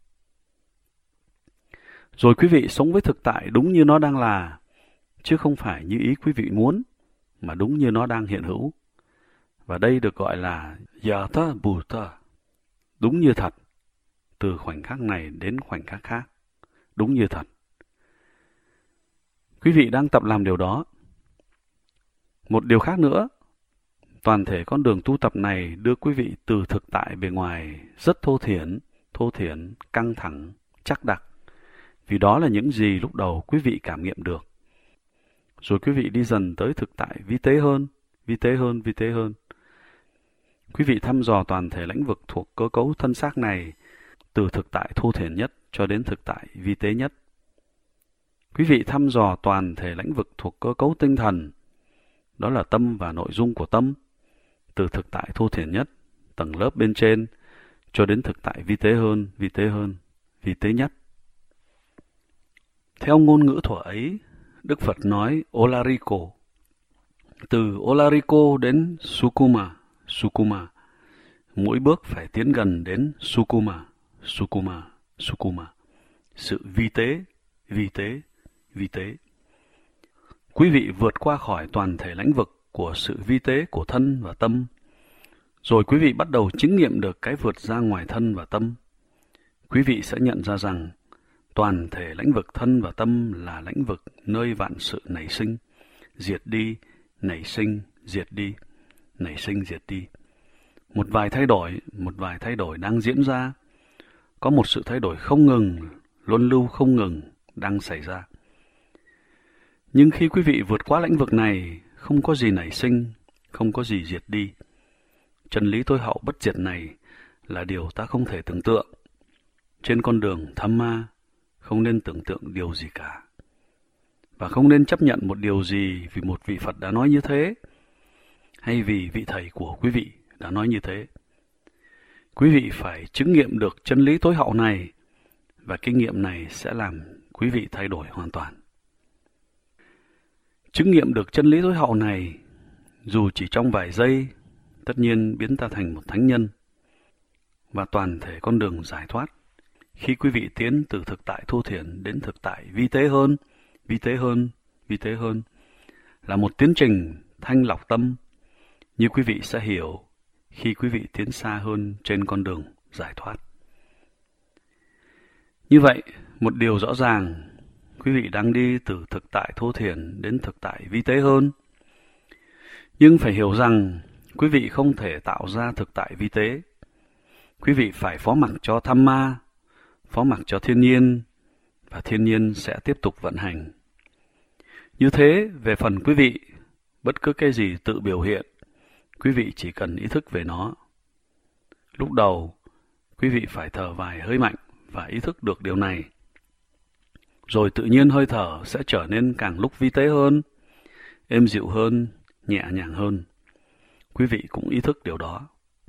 Rồi quý vị sống với thực tại đúng như nó đang là, chứ không phải như ý quý vị muốn, mà đúng như nó đang hiện hữu. Và đây được gọi là Yatha Bhuta, đúng như thật, từ khoảnh khắc này đến khoảnh khắc khác, đúng như thật. Quý vị đang tập làm điều đó. Một điều khác nữa, toàn thể con đường tu tập này đưa quý vị từ thực tại bề ngoài rất thô thiển, căng thẳng, chắc đặc. Vì đó là những gì lúc đầu quý vị cảm nghiệm được. Rồi quý vị đi dần tới thực tại vi tế hơn, vi tế hơn, vi tế hơn. Quý vị thăm dò toàn thể lĩnh vực thuộc cơ cấu thân xác này từ thực tại thô thiển nhất cho đến thực tại vi tế nhất. Quý vị thăm dò toàn thể lĩnh vực thuộc cơ cấu tinh thần, đó là tâm và nội dung của tâm, từ thực tại thô thiển nhất, tầng lớp bên trên, cho đến thực tại vi tế hơn, vi tế hơn, vi tế nhất. Theo ngôn ngữ thuở ấy, Đức Phật nói Olariko. Từ Olariko đến Sukuma, mỗi bước phải tiến gần đến Sukuma, sự vi tế. Quý vị vượt qua khỏi toàn thể lĩnh vực của sự vi tế của thân và tâm, rồi quý vị bắt đầu chứng nghiệm được cái vượt ra ngoài thân và tâm. Quý vị sẽ nhận ra rằng toàn thể lĩnh vực thân và tâm là lĩnh vực nơi vạn sự nảy sinh, diệt đi, nảy sinh, diệt đi, nảy sinh, diệt đi. Một vài thay đổi đang diễn ra. Có một sự thay đổi không ngừng, luân lưu không ngừng đang xảy ra. Nhưng khi quý vị vượt qua lĩnh vực này, không có gì nảy sinh, không có gì diệt đi. Chân lý tối hậu bất diệt này là điều ta không thể tưởng tượng. Trên con đường Dhamma, không nên tưởng tượng điều gì cả. Và không nên chấp nhận một điều gì vì một vị Phật đã nói như thế, hay vì vị thầy của quý vị đã nói như thế. Quý vị phải chứng nghiệm được chân lý tối hậu này, và kinh nghiệm này sẽ làm quý vị thay đổi hoàn toàn. Chứng nghiệm được chân lý tối hậu này, dù chỉ trong vài giây, tất nhiên biến ta thành một thánh nhân. Và toàn thể con đường giải thoát, khi quý vị tiến từ thực tại thô thiển đến thực tại vi tế hơn, là một tiến trình thanh lọc tâm, như quý vị sẽ hiểu khi quý vị tiến xa hơn trên con đường giải thoát. Như vậy, một điều rõ ràng, quý vị đang đi từ thực tại thô thiển đến thực tại vi tế hơn. Nhưng phải hiểu rằng, quý vị không thể tạo ra thực tại vi tế. Quý vị phải phó mặc cho Dhamma, phó mặc cho thiên nhiên, và thiên nhiên sẽ tiếp tục vận hành. Như thế, về phần quý vị, bất cứ cái gì tự biểu hiện, quý vị chỉ cần ý thức về nó. Lúc đầu, quý vị phải thở vài hơi mạnh và ý thức được điều này. Rồi tự nhiên hơi thở sẽ trở nên càng lúc vi tế hơn, êm dịu hơn, nhẹ nhàng hơn. Quý vị cũng ý thức điều đó.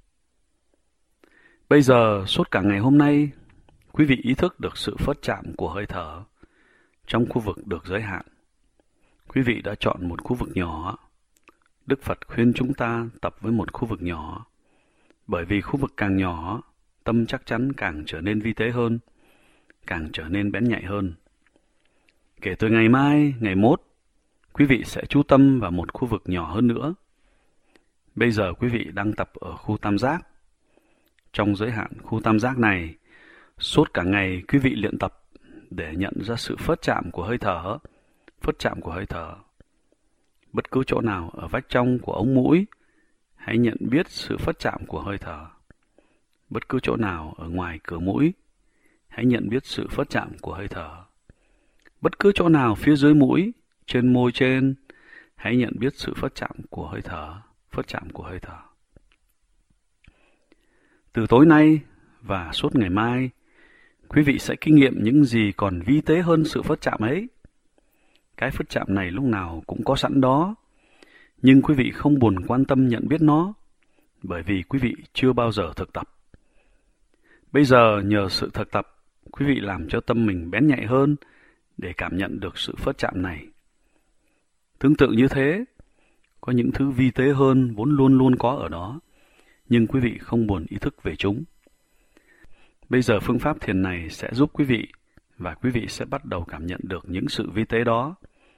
Bây giờ, suốt cả ngày hôm nay, quý vị ý thức được sự phất chạm của hơi thở trong khu vực được giới hạn. Quý vị đã chọn một khu vực nhỏ. Đức Phật khuyên chúng ta tập với một khu vực nhỏ, bởi vì khu vực càng nhỏ, tâm chắc chắn càng trở nên vi tế hơn, càng trở nên bén nhạy hơn. Kể từ ngày mai, ngày mốt, quý vị sẽ chú tâm vào một khu vực nhỏ hơn nữa. Bây giờ quý vị đang tập ở khu tam giác. Trong giới hạn khu tam giác này, suốt cả ngày quý vị luyện tập để nhận ra sự phất chạm của hơi thở, Bất cứ chỗ nào ở vách trong của ống mũi, hãy nhận biết sự phất chạm của hơi thở. Bất cứ chỗ nào ở ngoài cửa mũi, hãy nhận biết sự phất chạm của hơi thở. Bất cứ chỗ nào phía dưới mũi, trên môi trên, hãy nhận biết sự phất chạm của hơi thở. Từ tối nay và suốt ngày mai, quý vị sẽ kinh nghiệm những gì còn vi tế hơn sự phất chạm ấy. Cái phất chạm này lúc nào cũng có sẵn đó, nhưng quý vị không buồn quan tâm nhận biết nó, bởi vì quý vị chưa bao giờ thực tập. Bây giờ nhờ sự thực tập, quý vị làm cho tâm mình bén nhạy hơn để cảm nhận được sự phất chạm này. Tương tự như thế, có những thứ vi tế hơn vốn luôn luôn có ở đó, nhưng quý vị không buồn ý thức về chúng. Bây giờ phương pháp thiền này sẽ giúp quý vị, và quý vị sẽ bắt đầu cảm nhận được những sự vi tế đó.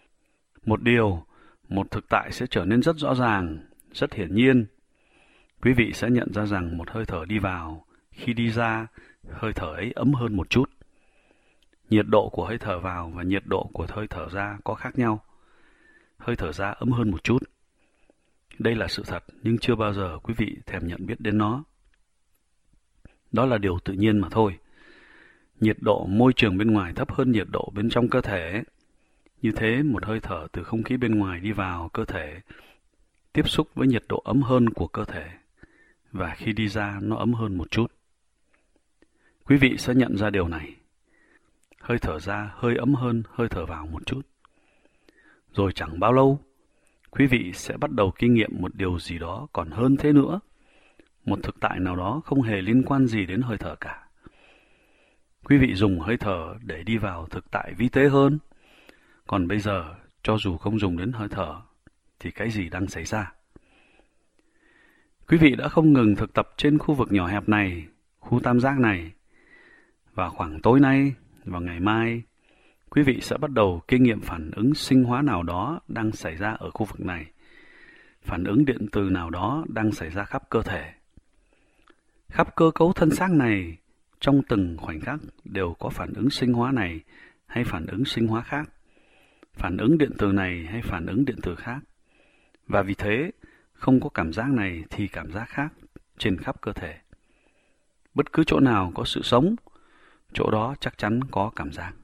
Một thực tại sẽ trở nên rất rõ ràng, rất hiển nhiên. Quý vị sẽ nhận ra rằng một hơi thở đi vào, khi đi ra, hơi thở ấy ấm hơn một chút. Nhiệt độ của hơi thở vào và nhiệt độ của hơi thở ra có khác nhau. Hơi thở ra ấm hơn một chút. Đây là sự thật, nhưng chưa bao giờ quý vị thèm nhận biết đến nó. Đó là điều tự nhiên mà thôi. Nhiệt độ môi trường bên ngoài thấp hơn nhiệt độ bên trong cơ thể. Như thế, một hơi thở từ không khí bên ngoài đi vào cơ thể, tiếp xúc với nhiệt độ ấm hơn của cơ thể, và khi đi ra nó ấm hơn một chút. Quý vị sẽ nhận ra điều này. Hơi thở ra hơi ấm hơn hơi thở vào một chút. Rồi chẳng bao lâu, quý vị sẽ bắt đầu kinh nghiệm một điều gì đó còn hơn thế nữa. Một thực tại nào đó không hề liên quan gì đến hơi thở cả. Quý vị dùng hơi thở để đi vào thực tại vi tế hơn. Còn bây giờ, cho dù không dùng đến hơi thở, thì cái gì đang xảy ra? Quý vị đã không ngừng thực tập trên khu vực nhỏ hẹp này, khu tam giác này. Và khoảng tối nay, vào ngày mai, quý vị sẽ bắt đầu kinh nghiệm phản ứng sinh hóa nào đó đang xảy ra ở khu vực này. Phản ứng điện từ nào đó đang xảy ra khắp cơ thể. Khắp cơ cấu thân xác này, trong từng khoảnh khắc đều có phản ứng sinh hóa này hay phản ứng sinh hóa khác. Phản ứng điện từ này hay phản ứng điện từ khác. Và vì thế, không có cảm giác này thì cảm giác khác trên khắp cơ thể. Bất cứ chỗ nào có sự sống, chỗ đó chắc chắn có cảm giác.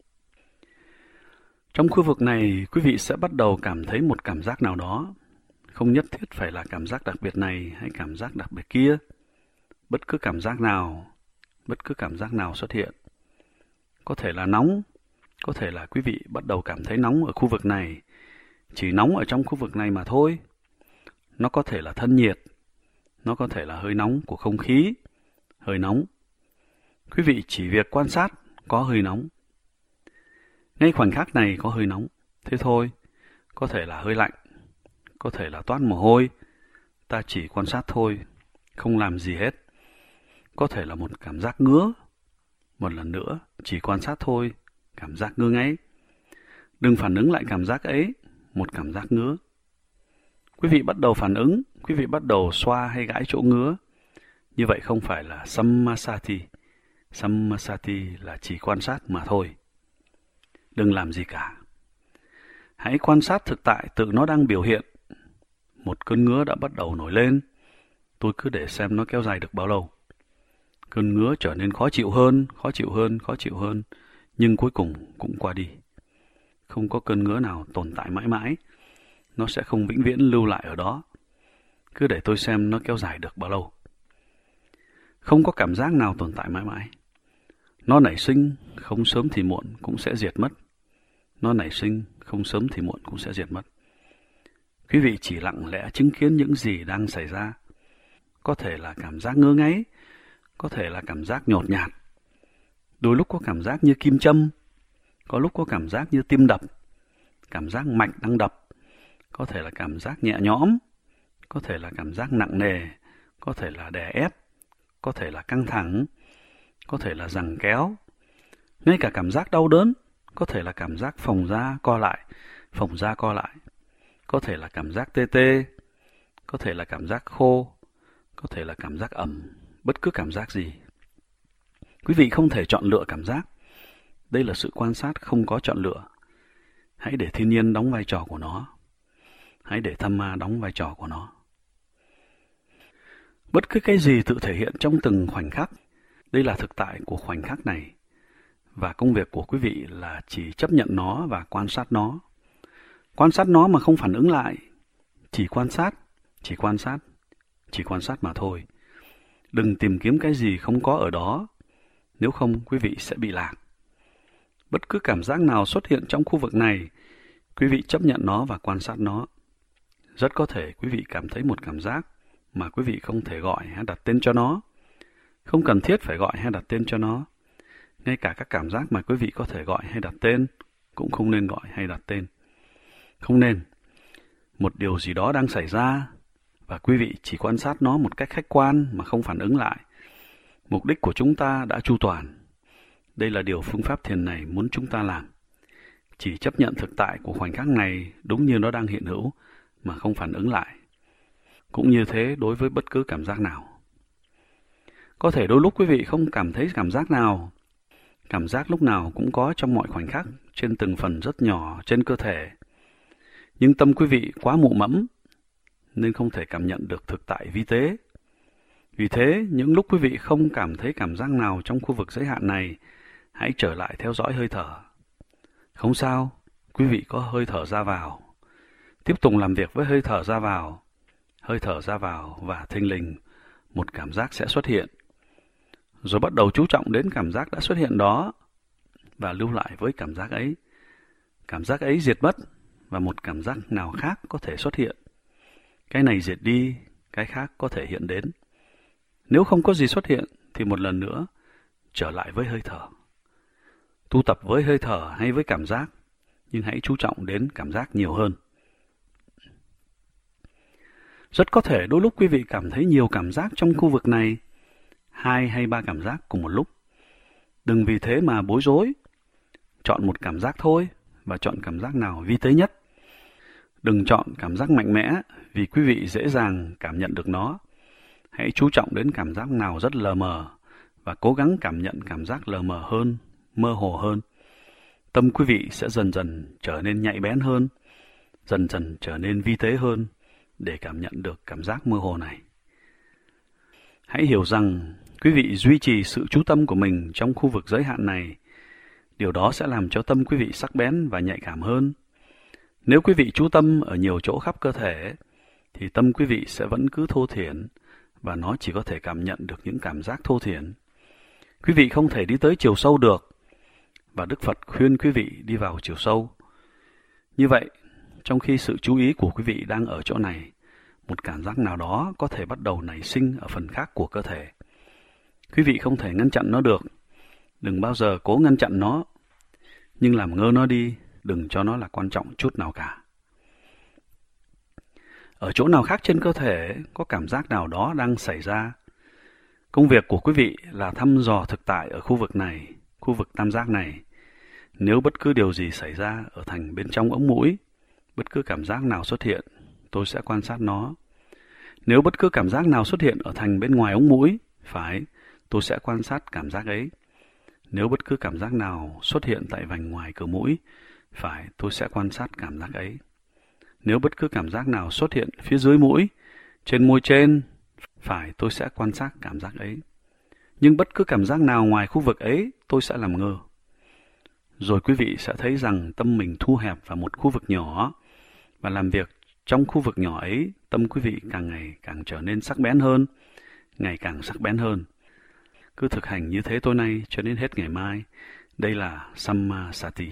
Trong khu vực này, quý vị sẽ bắt đầu cảm thấy một cảm giác nào đó. Không nhất thiết phải là cảm giác đặc biệt này hay cảm giác đặc biệt kia. Bất cứ cảm giác nào xuất hiện. Có thể là nóng, có thể là quý vị bắt đầu cảm thấy nóng ở khu vực này, chỉ nóng ở trong khu vực này mà thôi. Nó có thể là thân nhiệt, nó có thể là hơi nóng của không khí, hơi nóng. Quý vị chỉ việc quan sát có hơi nóng. Ngay khoảnh khắc này có hơi nóng, thế thôi. Có thể là hơi lạnh, có thể là toát mồ hôi. Ta chỉ quan sát thôi, không làm gì hết. Có thể là một cảm giác ngứa. Một lần nữa, chỉ quan sát thôi, cảm giác ngứa ngáy. Đừng phản ứng lại cảm giác ấy, một cảm giác ngứa. Quý vị bắt đầu phản ứng, quý vị bắt đầu xoa hay gãi chỗ ngứa. Như vậy không phải là sammasati. Sammasati là chỉ quan sát mà thôi. Đừng làm gì cả. Hãy quan sát thực tại tự nó đang biểu hiện. Một cơn ngứa đã bắt đầu nổi lên. Tôi cứ để xem nó kéo dài được bao lâu. Cơn ngứa trở nên khó chịu hơn, nhưng cuối cùng cũng qua đi. Không có cơn ngứa nào tồn tại mãi mãi. Nó sẽ không vĩnh viễn lưu lại ở đó. Cứ để tôi xem nó kéo dài được bao lâu. Không có cảm giác nào tồn tại mãi mãi. Nó nảy sinh, không sớm thì muộn cũng sẽ diệt mất. Quý vị chỉ lặng lẽ chứng kiến những gì đang xảy ra. Có thể là cảm giác ngứa ngáy, có thể là cảm giác nhột nhạt. Đôi lúc có cảm giác như kim châm, có lúc có cảm giác như tim đập, cảm giác mạch đang đập. Có thể là cảm giác nhẹ nhõm, có thể là cảm giác nặng nề, có thể là đè ép, có thể là căng thẳng, có thể là giằng kéo. Ngay cả cảm giác đau đớn, có thể là cảm giác phồng ra co lại, có thể là cảm giác tê tê, có thể là cảm giác khô, có thể là cảm giác ẩm, bất cứ cảm giác gì. Quý vị không thể chọn lựa cảm giác. Đây là sự quan sát không có chọn lựa. Hãy để thiên nhiên đóng vai trò của nó. Hãy để Dhamma đóng vai trò của nó. Bất cứ cái gì tự thể hiện trong từng khoảnh khắc, đây là thực tại của khoảnh khắc này. Và công việc của quý vị là chỉ chấp nhận nó và quan sát nó. Quan sát nó mà không phản ứng lại. Chỉ quan sát mà thôi. Đừng tìm kiếm cái gì không có ở đó. Nếu không, quý vị sẽ bị lạc. Bất cứ cảm giác nào xuất hiện trong khu vực này, quý vị chấp nhận nó và quan sát nó. Rất có thể quý vị cảm thấy một cảm giác mà quý vị không thể gọi hay đặt tên cho nó. Không cần thiết phải gọi hay đặt tên cho nó. Ngay cả các cảm giác mà quý vị có thể gọi hay đặt tên, cũng không nên gọi hay đặt tên. Không nên. một điều gì đó đang xảy ra, và quý vị chỉ quan sát nó một cách khách quan mà không phản ứng lại. Mục đích của chúng ta đã chu toàn. Đây là điều phương pháp thiền này muốn chúng ta làm. Chỉ chấp nhận thực tại của khoảnh khắc này đúng như nó đang hiện hữu mà không phản ứng lại. Cũng như thế đối với bất cứ cảm giác nào. Có thể đôi lúc quý vị không cảm thấy cảm giác nào. Cảm giác lúc nào cũng có trong mọi khoảnh khắc, trên từng phần rất nhỏ trên cơ thể. Nhưng tâm quý vị quá mụ mẫm, nên không thể cảm nhận được thực tại vi tế. Vì thế, những lúc quý vị không cảm thấy cảm giác nào trong khu vực giới hạn này, hãy trở lại theo dõi hơi thở. Không sao, quý vị có hơi thở ra vào. Tiếp tục làm việc với hơi thở ra vào. Hơi thở ra vào và thình lình, một cảm giác sẽ xuất hiện. Rồi bắt đầu chú trọng đến cảm giác đã xuất hiện đó và lưu lại với cảm giác ấy. Cảm giác ấy diệt mất và một cảm giác nào khác có thể xuất hiện. Cái này diệt đi, cái khác có thể hiện đến. Nếu không có gì xuất hiện thì một lần nữa trở lại với hơi thở. Tu tập với hơi thở hay với cảm giác, nhưng hãy chú trọng đến cảm giác nhiều hơn. Rất có thể đôi lúc quý vị cảm thấy nhiều cảm giác trong khu vực này, 2 hay 3 cảm giác cùng một lúc. Đừng vì thế mà bối rối. Chọn một cảm giác thôi và chọn cảm giác nào vi tế nhất. Đừng chọn cảm giác mạnh mẽ vì quý vị dễ dàng cảm nhận được nó. Hãy chú trọng đến cảm giác nào rất lờ mờ và cố gắng cảm nhận cảm giác lờ mờ hơn, mơ hồ hơn. Tâm quý vị sẽ dần dần trở nên nhạy bén hơn, dần dần trở nên vi tế hơn để cảm nhận được cảm giác mơ hồ này. Hãy hiểu rằng quý vị duy trì sự chú tâm của mình trong khu vực giới hạn này. Điều đó sẽ làm cho tâm quý vị sắc bén và nhạy cảm hơn. Nếu quý vị chú tâm ở nhiều chỗ khắp cơ thể, thì tâm quý vị sẽ vẫn cứ thô thiển, và nó chỉ có thể cảm nhận được những cảm giác thô thiển. Quý vị không thể đi tới chiều sâu được, và Đức Phật khuyên quý vị đi vào chiều sâu. Như vậy, trong khi sự chú ý của quý vị đang ở chỗ này, một cảm giác nào đó có thể bắt đầu nảy sinh ở phần khác của cơ thể. Quý vị không thể ngăn chặn nó được. Đừng bao giờ cố ngăn chặn nó, nhưng làm ngơ nó đi, đừng cho nó là quan trọng chút nào cả. Ở chỗ nào khác trên cơ thể có cảm giác nào đó đang xảy ra. Công việc của quý vị là thăm dò thực tại ở khu vực này, khu vực tam giác này. Nếu bất cứ điều gì xảy ra ở thành bên trong ống mũi, bất cứ cảm giác nào xuất hiện, tôi sẽ quan sát nó. Nếu bất cứ cảm giác nào xuất hiện ở thành bên ngoài ống mũi, phải, tôi sẽ quan sát cảm giác ấy. Nếu bất cứ cảm giác nào xuất hiện tại vành ngoài cửa mũi, phải, tôi sẽ quan sát cảm giác ấy. Nếu bất cứ cảm giác nào xuất hiện phía dưới mũi, trên môi trên, phải, tôi sẽ quan sát cảm giác ấy. Nhưng bất cứ cảm giác nào ngoài khu vực ấy, tôi sẽ làm ngơ. Rồi quý vị sẽ thấy rằng tâm mình thu hẹp vào một khu vực nhỏ, và làm việc trong khu vực nhỏ ấy, tâm quý vị càng ngày càng trở nên sắc bén hơn, ngày càng sắc bén hơn. Cứ thực hành như thế tối nay cho đến hết ngày mai. Đây là Samma Sati.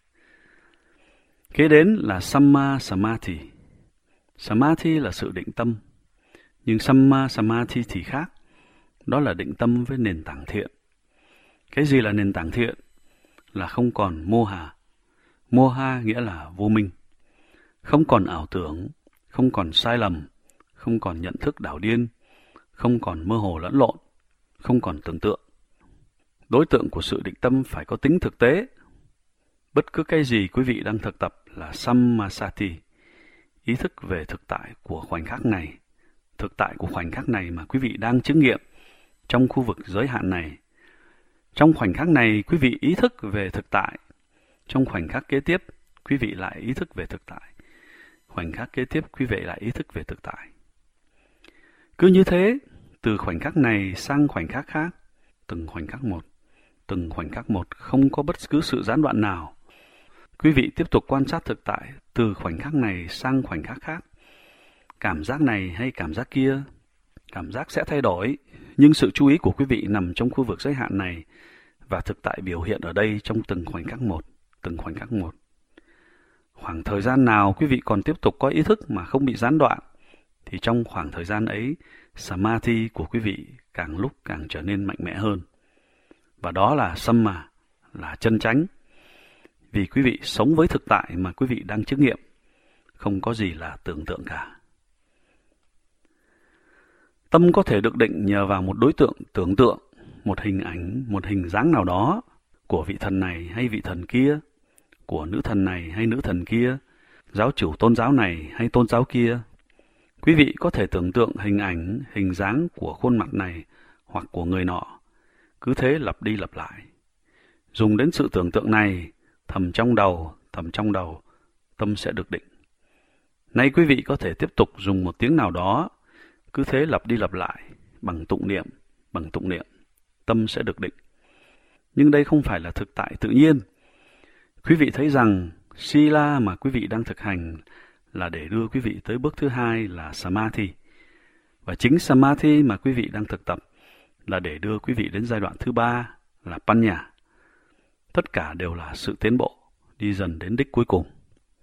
Kế đến là Samma Samadhi. Samadhi là sự định tâm, nhưng Samma Samadhi thì khác. Đó là định tâm với nền tảng thiện. Cái gì là nền tảng thiện? Là không còn mô hà. Mô ha nghĩa là vô minh. Không còn ảo tưởng, không còn sai lầm, không còn nhận thức đảo điên, không còn mơ hồ lẫn lộn, không còn tưởng tượng. Đối tượng của sự định tâm phải có tính thực tế. Bất cứ cái gì quý vị đang thực tập là Sammasati, ý thức về thực tại của khoảnh khắc này. Thực tại của khoảnh khắc này mà quý vị đang chứng nghiệm trong khu vực giới hạn này. Trong khoảnh khắc này, quý vị ý thức về thực tại. Trong khoảnh khắc kế tiếp, quý vị lại ý thức về thực tại. Khoảnh khắc kế tiếp, quý vị lại ý thức về thực tại. Cứ như thế, từ khoảnh khắc này sang khoảnh khắc khác, từng khoảnh khắc một, không có bất cứ sự gián đoạn nào. Quý vị tiếp tục quan sát thực tại từ khoảnh khắc này sang khoảnh khắc khác. Cảm giác này hay cảm giác kia, cảm giác sẽ thay đổi, nhưng sự chú ý của quý vị nằm trong khu vực giới hạn này và thực tại biểu hiện ở đây trong từng khoảnh khắc một. Khoảng thời gian nào quý vị còn tiếp tục có ý thức mà không bị gián đoạn, thì trong khoảng thời gian ấy, Samadhi của quý vị càng lúc càng trở nên mạnh mẽ hơn. Và đó là Samma, là chân chánh. Vì quý vị sống với thực tại mà quý vị đang chứng nghiệm. không có gì là tưởng tượng cả. Tâm có thể được định nhờ vào một đối tượng tưởng tượng, một hình ảnh, một hình dáng nào đó của vị thần này hay vị thần kia, của nữ thần này hay nữ thần kia, giáo chủ tôn giáo này hay tôn giáo kia. Quý vị có thể tưởng tượng hình ảnh, hình dáng của khuôn mặt này hoặc của người nọ, cứ thế lặp đi lặp lại. Dùng đến sự tưởng tượng này, thầm trong đầu, tâm sẽ được định. Nay quý vị có thể tiếp tục dùng một tiếng nào đó, cứ thế lặp đi lặp lại, bằng tụng niệm, tâm sẽ được định. Nhưng đây không phải là thực tại tự nhiên. Quý vị thấy rằng Sila mà quý vị đang thực hành là để đưa quý vị tới bước thứ hai là Samadhi. Và chính Samadhi mà quý vị đang thực tập là để đưa quý vị đến giai đoạn thứ ba là Panya. Tất cả đều là sự tiến bộ, đi dần đến đích cuối cùng.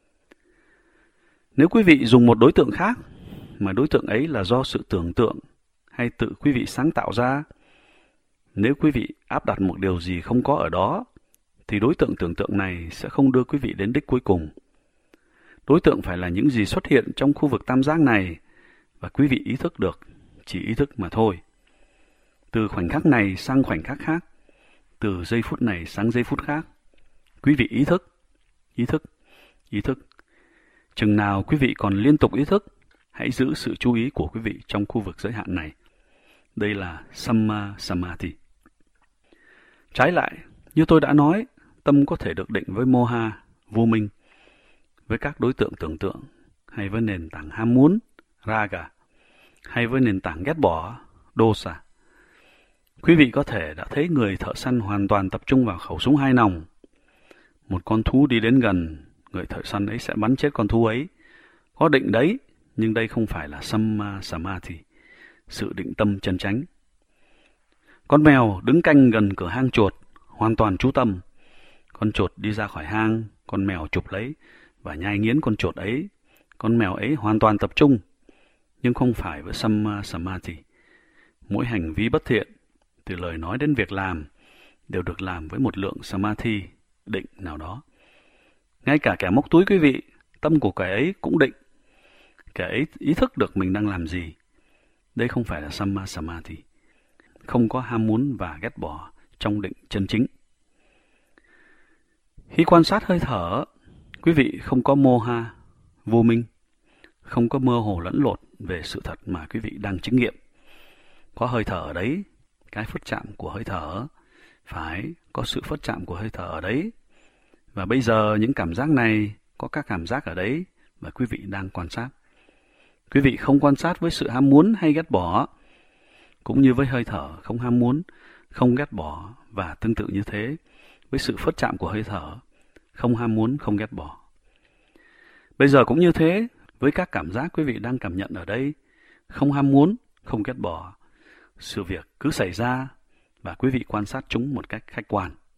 Nếu quý vị dùng một đối tượng khác, mà đối tượng ấy là do sự tưởng tượng hay tự quý vị sáng tạo ra, nếu quý vị áp đặt một điều gì không có ở đó, thì đối tượng tưởng tượng này sẽ không đưa quý vị đến đích cuối cùng. Đối tượng phải là những gì xuất hiện trong khu vực tam giác này, và quý vị ý thức được, chỉ ý thức mà thôi. Từ khoảnh khắc này sang khoảnh khắc khác, từ giây phút này sang giây phút khác, quý vị ý thức. Chừng nào quý vị còn liên tục ý thức, hãy giữ sự chú ý của quý vị trong khu vực giới hạn này. Đây là Samma Samadhi. Trái lại, như tôi đã nói, tâm có thể được định với moha, vô minh, với các đối tượng tưởng tượng, hay với nền tảng ham muốn, raga, hay với nền tảng ghét bỏ, dosa. Quý vị có thể đã thấy người thợ săn hoàn toàn tập trung vào khẩu súng 2 nòng. Một con thú đi đến gần, người thợ săn ấy sẽ bắn chết con thú ấy. Có định đấy, nhưng đây không phải là Samma Samadhi, sự định tâm chân chánh. Con mèo đứng canh gần cửa hang chuột, hoàn toàn chú tâm. Con chuột đi ra khỏi hang, con mèo chụp lấy và nhai nghiến con chuột ấy. Con mèo ấy hoàn toàn tập trung, nhưng không phải với Samma Samadhi. Mỗi hành vi bất thiện, từ lời nói đến việc làm, đều được làm với một lượng Samadhi, định nào đó. Ngay cả kẻ móc túi quý vị, tâm của kẻ ấy cũng định. Kẻ ấy ý thức được mình đang làm gì. Đây không phải là Samma Samadhi. Không có ham muốn và ghét bỏ trong định chân chính. Khi quan sát hơi thở, quý vị không có moha, vô minh, không có mơ hồ lẫn lộn về sự thật mà quý vị đang chứng nghiệm. Có hơi thở ở đấy, cái phất chạm của hơi thở, phải có sự phất chạm của hơi thở ở đấy. Và bây giờ những cảm giác này, có các cảm giác ở đấy và quý vị đang quan sát. Quý vị không quan sát với sự ham muốn hay ghét bỏ, cũng như với hơi thở không ham muốn, không ghét bỏ, và tương tự như thế với sự phất chạm của hơi thở, không ham muốn, không ghét bỏ. Bây giờ cũng như thế với các cảm giác quý vị đang cảm nhận ở đây, không ham muốn, không ghét bỏ. Sự việc cứ xảy ra và quý vị quan sát chúng một cách khách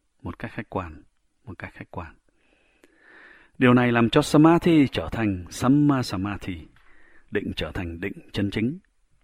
quan. Điều này làm cho Samadhi trở thành Samma Samadhi, định trở thành định chân chính.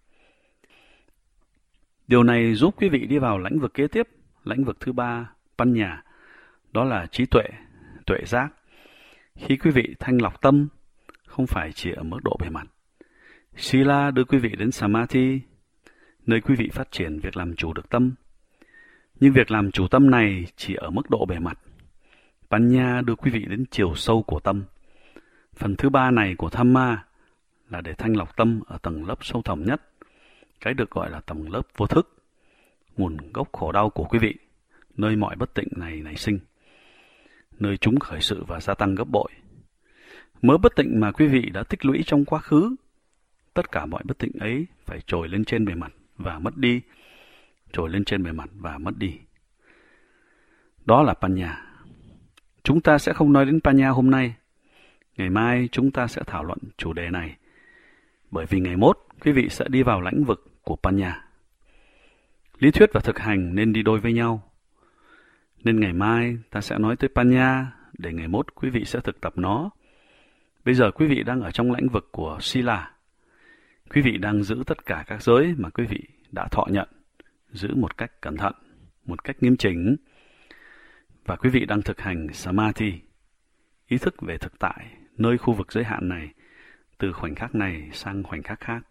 Điều này giúp quý vị đi vào lĩnh vực kế tiếp, lĩnh vực thứ ba, Panya, đó là trí tuệ, tuệ giác. Khi quý vị thanh lọc tâm, không phải chỉ ở mức độ bề mặt. Sila đưa quý vị đến Samadhi, nơi quý vị phát triển việc làm chủ được tâm. Nhưng việc làm chủ tâm này chỉ ở mức độ bề mặt. Panya đưa quý vị đến chiều sâu của tâm. Phần thứ ba này của Dhamma là để thanh lọc tâm ở tầng lớp sâu thẳm nhất, cái được gọi là tầng lớp vô thức, nguồn gốc khổ đau của quý vị, nơi mọi bất tịnh này nảy sinh, nơi chúng khởi sự và gia tăng gấp bội. Mớ bất tịnh mà quý vị đã tích lũy trong quá khứ, tất cả mọi bất tịnh ấy phải trồi lên trên bề mặt và mất đi, trồi lên trên bề mặt và mất đi. Đó là Panya. Chúng ta sẽ không nói đến Panya hôm nay. Ngày mai chúng ta sẽ thảo luận chủ đề này, bởi vì ngày mốt quý vị sẽ đi vào lĩnh vực của Panya. Lý thuyết và thực hành nên đi đôi với nhau. Nên ngày mai ta sẽ nói tới Panya, để ngày mốt quý vị sẽ thực tập nó. Bây giờ quý vị đang ở trong lĩnh vực của Sila. Quý vị đang giữ tất cả các giới mà quý vị đã thọ nhận, giữ một cách cẩn thận, một cách nghiêm chỉnh. Và quý vị đang thực hành Samadhi, ý thức về thực tại, nơi khu vực giới hạn này, từ khoảnh khắc này sang khoảnh khắc khác.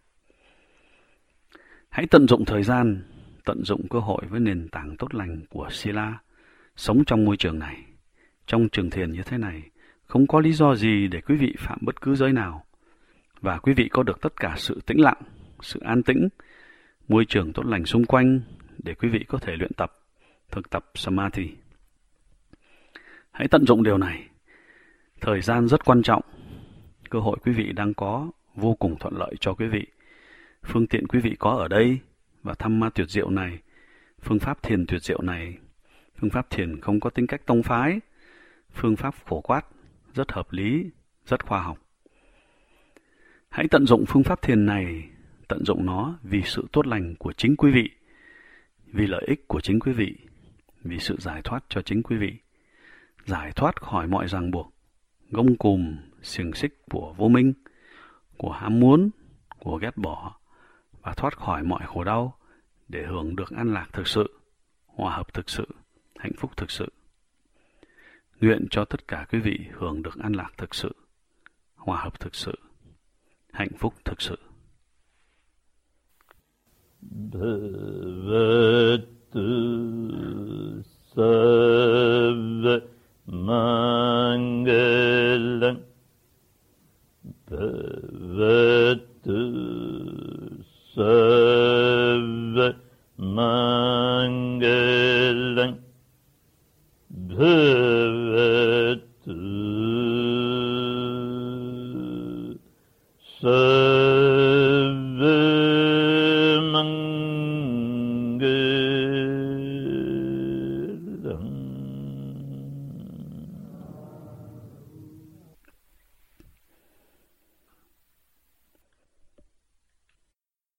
Hãy tận dụng thời gian, tận dụng cơ hội với nền tảng tốt lành của Sila, sống trong môi trường này. Trong trường thiền như thế này, không có lý do gì để quý vị phạm bất cứ giới nào. Và quý vị có được tất cả sự tĩnh lặng, sự an tĩnh, môi trường tốt lành xung quanh để quý vị có thể luyện tập, thực tập Samadhi. Hãy tận dụng điều này. Thời gian rất quan trọng. Cơ hội quý vị đang có vô cùng thuận lợi cho quý vị. Phương tiện quý vị có ở đây và thăm ma tuyệt diệu này, phương pháp thiền tuyệt diệu này, phương pháp thiền không có tính cách tông phái, phương pháp phổ quát, rất hợp lý, rất khoa học. Hãy tận dụng phương pháp thiền này, tận dụng nó vì sự tốt lành của chính quý vị, vì lợi ích của chính quý vị, vì sự giải thoát cho chính quý vị. Giải thoát khỏi mọi ràng buộc, gông cùm, xiềng xích của vô minh, của ham muốn, của ghét bỏ, và thoát khỏi mọi khổ đau để hưởng được an lạc thực sự, hòa hợp thực sự, hạnh phúc thực sự. Nguyện cho tất cả quý vị hưởng được an lạc thực sự, hòa hợp thực sự, hạnh phúc thực sự. Bhavatu sarva mangalam Bhavatu sarva mangalam Bhavatu sarva